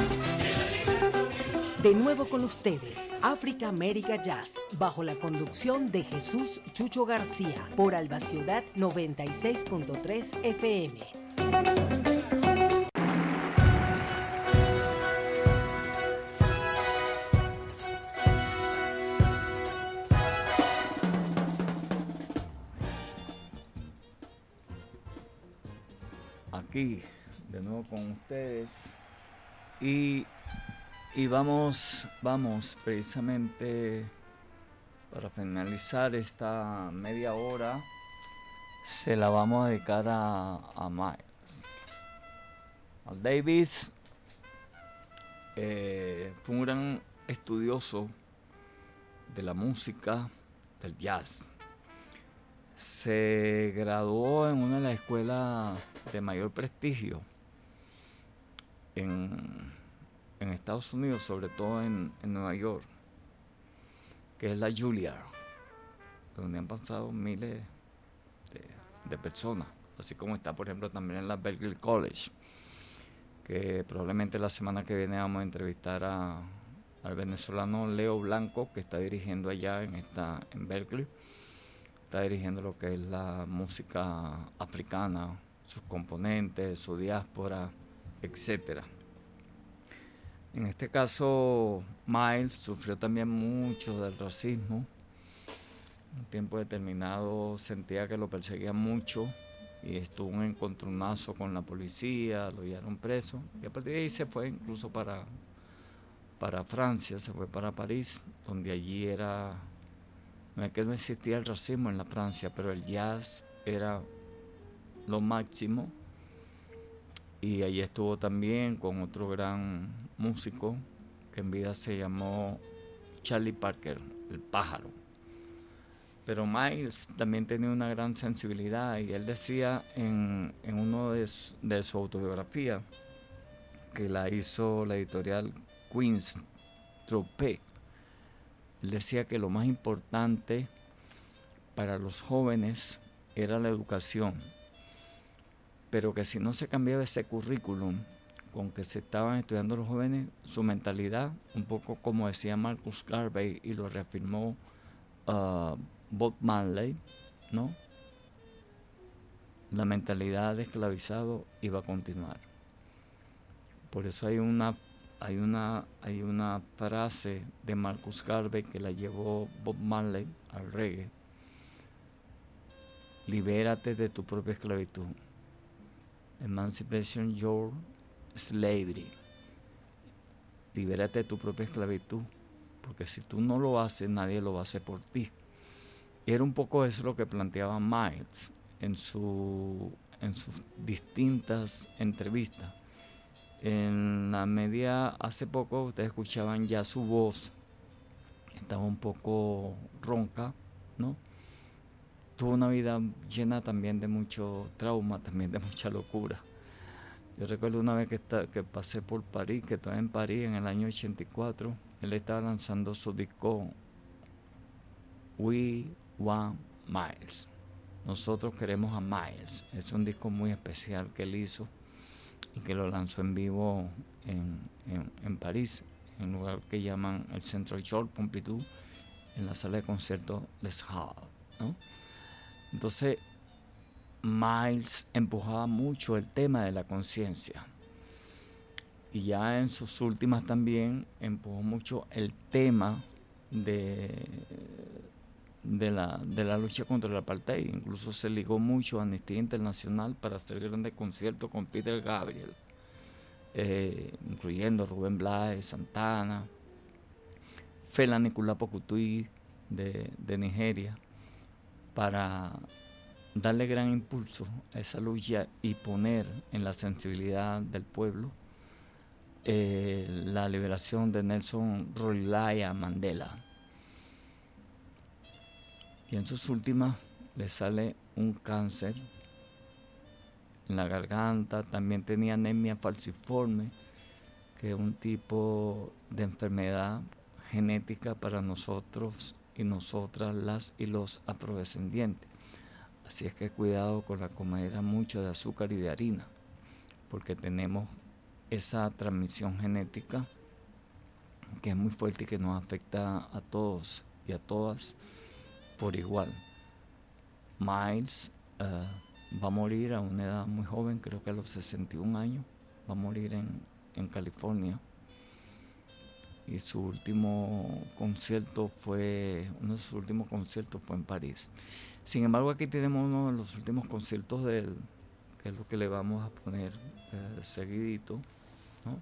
De nuevo con ustedes, África América Jazz, bajo la conducción de Jesús Chucho García, por Alba Ciudad 96.3 FM. Aquí, de nuevo con ustedes. Y vamos precisamente para finalizar esta media hora, se la vamos a dedicar a Miles. Miles Davis fue un gran estudioso de la música, del jazz. Se graduó en una de las escuelas de mayor prestigio en Estados Unidos, sobre todo en Nueva York, que es la Juilliard, donde han pasado miles de personas, así como está, por ejemplo, también en la Berklee College, que probablemente la semana que viene vamos a entrevistar al venezolano Leo Blanco, que está dirigiendo allá en Berklee. Está dirigiendo lo que es la música africana, sus componentes, su diáspora, etcétera. En este caso, Miles sufrió también mucho del racismo. Un tiempo determinado sentía que lo perseguían mucho y estuvo un encontronazo con la policía, lo llevaron preso y a partir de ahí se fue incluso para Francia, se fue para París, donde allí no es que no existía el racismo en la Francia, pero el jazz era lo máximo. Y allí estuvo también con otro gran músico que en vida se llamó Charlie Parker, el pájaro. Pero Miles también tenía una gran sensibilidad y él decía en uno de su autobiografía, que la hizo la editorial Queen's Trope, él decía que lo más importante para los jóvenes era la educación, pero que si no se cambiaba ese currículum con que se estaban estudiando los jóvenes, su mentalidad, un poco como decía Marcus Garvey y lo reafirmó Bob Marley, ¿no? La mentalidad de esclavizado iba a continuar. Por eso hay una frase de Marcus Garvey que la llevó Bob Marley al reggae: libérate de tu propia esclavitud. Emancipation your slavery. Libérate de tu propia esclavitud, porque si tú no lo haces, nadie lo va a hacer por ti. Y era un poco eso lo que planteaba Miles en sus distintas entrevistas. En la media, hace poco ustedes escuchaban ya su voz, estaba un poco ronca, ¿no? Tuvo una vida llena también de mucho trauma, también de mucha locura. Yo recuerdo una vez que pasé por París, que estaba en París en el año 84, él estaba lanzando su disco We Want Miles. Nosotros queremos a Miles. Es un disco muy especial que él hizo y que lo lanzó en vivo en París, en un lugar que llaman el Centro Georges Pompidou, en la sala de conciertos Les Halles, ¿no? Entonces, Miles empujaba mucho el tema de la conciencia. Y ya en sus últimas también empujó mucho el tema de de la lucha contra el apartheid. Incluso se ligó mucho a Amnistía Internacional para hacer grandes conciertos con Peter Gabriel, incluyendo Rubén Blades, Santana, Fela Anikulapo Kuti de Nigeria, para darle gran impulso a esa lucha y poner en la sensibilidad del pueblo la liberación de Nelson Rolihlahla Mandela. Y en sus últimas le sale un cáncer en la garganta, también tenía anemia falciforme, que es un tipo de enfermedad genética para nosotros y nosotras, las y los afrodescendientes. Así es que cuidado con la comida mucho de azúcar y de harina, porque tenemos esa transmisión genética que es muy fuerte y que nos afecta a todos y a todas por igual. Miles va a morir a una edad muy joven, creo que a los 61 años, va a morir en California. Y uno de sus últimos conciertos fue en París. Sin embargo, aquí tenemos uno de los últimos conciertos de él, que es lo que le vamos a poner seguidito, ¿no?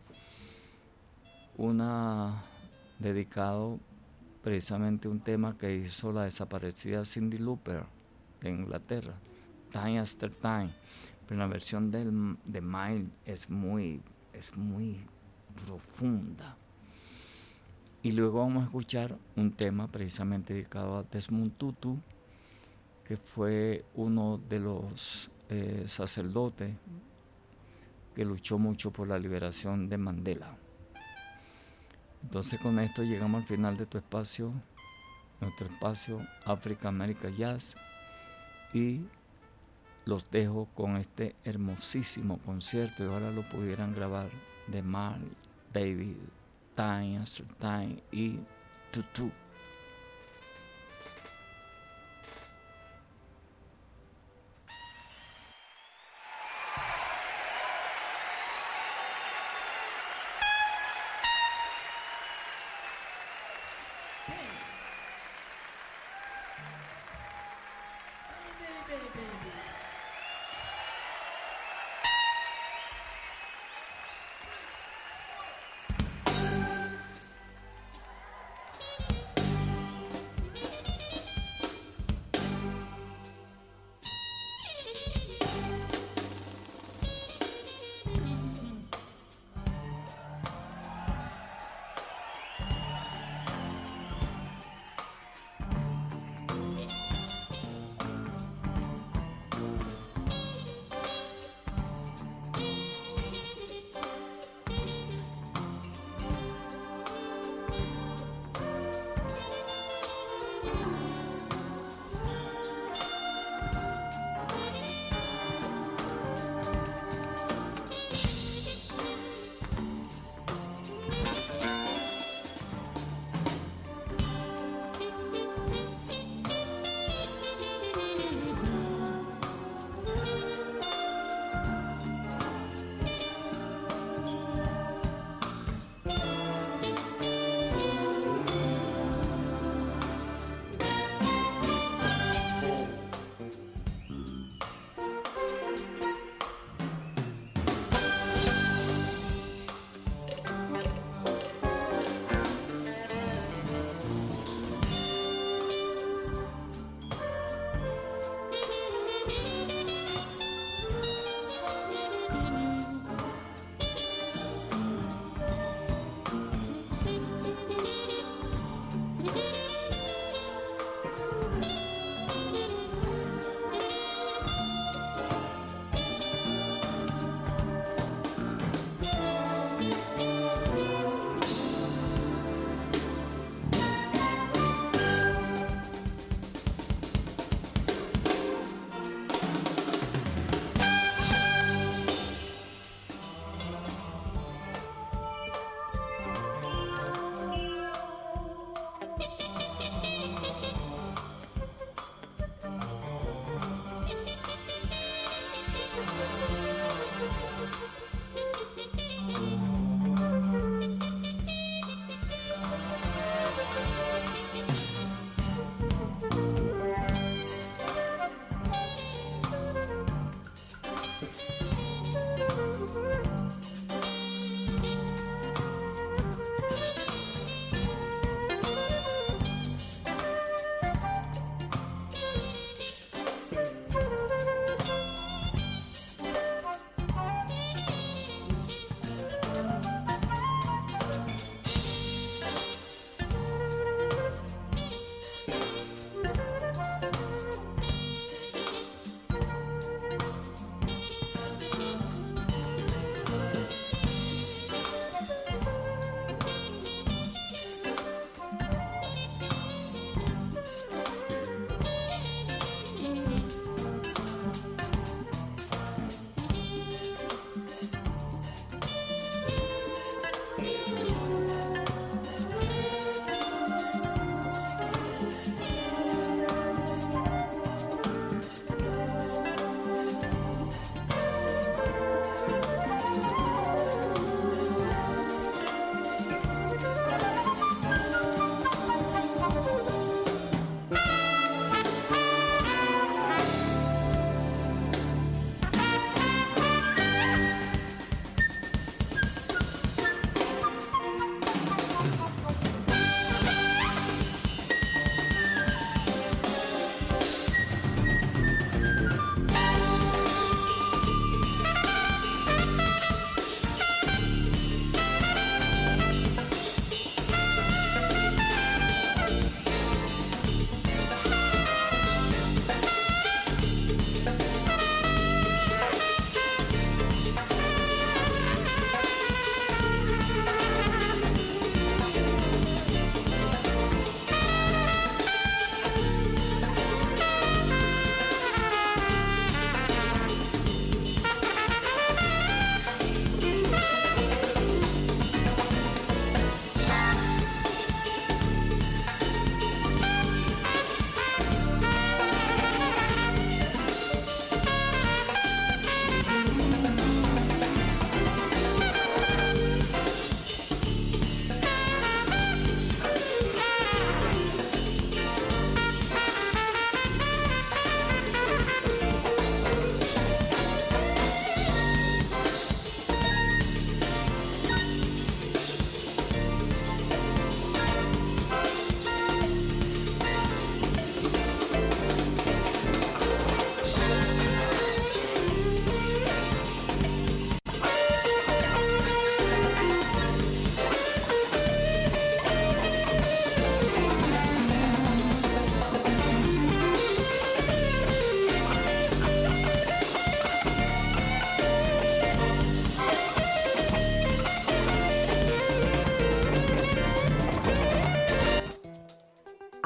Una dedicado precisamente a un tema que hizo la desaparecida Cyndi Lauper de Inglaterra, Time After Time, pero la versión de Miles es muy profunda. Y luego vamos a escuchar un tema precisamente dedicado a Desmond Tutu, que fue uno de los sacerdotes que luchó mucho por la liberación de Mandela. Entonces con esto llegamos al final de nuestro espacio África América Jazz, y los dejo con este hermosísimo concierto, y ahora lo pudieran grabar, de Miles Davis, Time After Time y Tutu.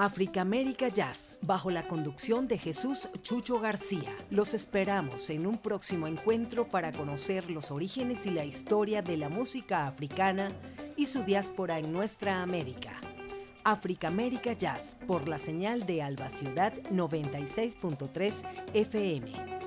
África América Jazz, bajo la conducción de Jesús Chucho García. Los esperamos en un próximo encuentro para conocer los orígenes y la historia de la música africana y su diáspora en nuestra América. África América Jazz, por la señal de Alba Ciudad 96.3 FM.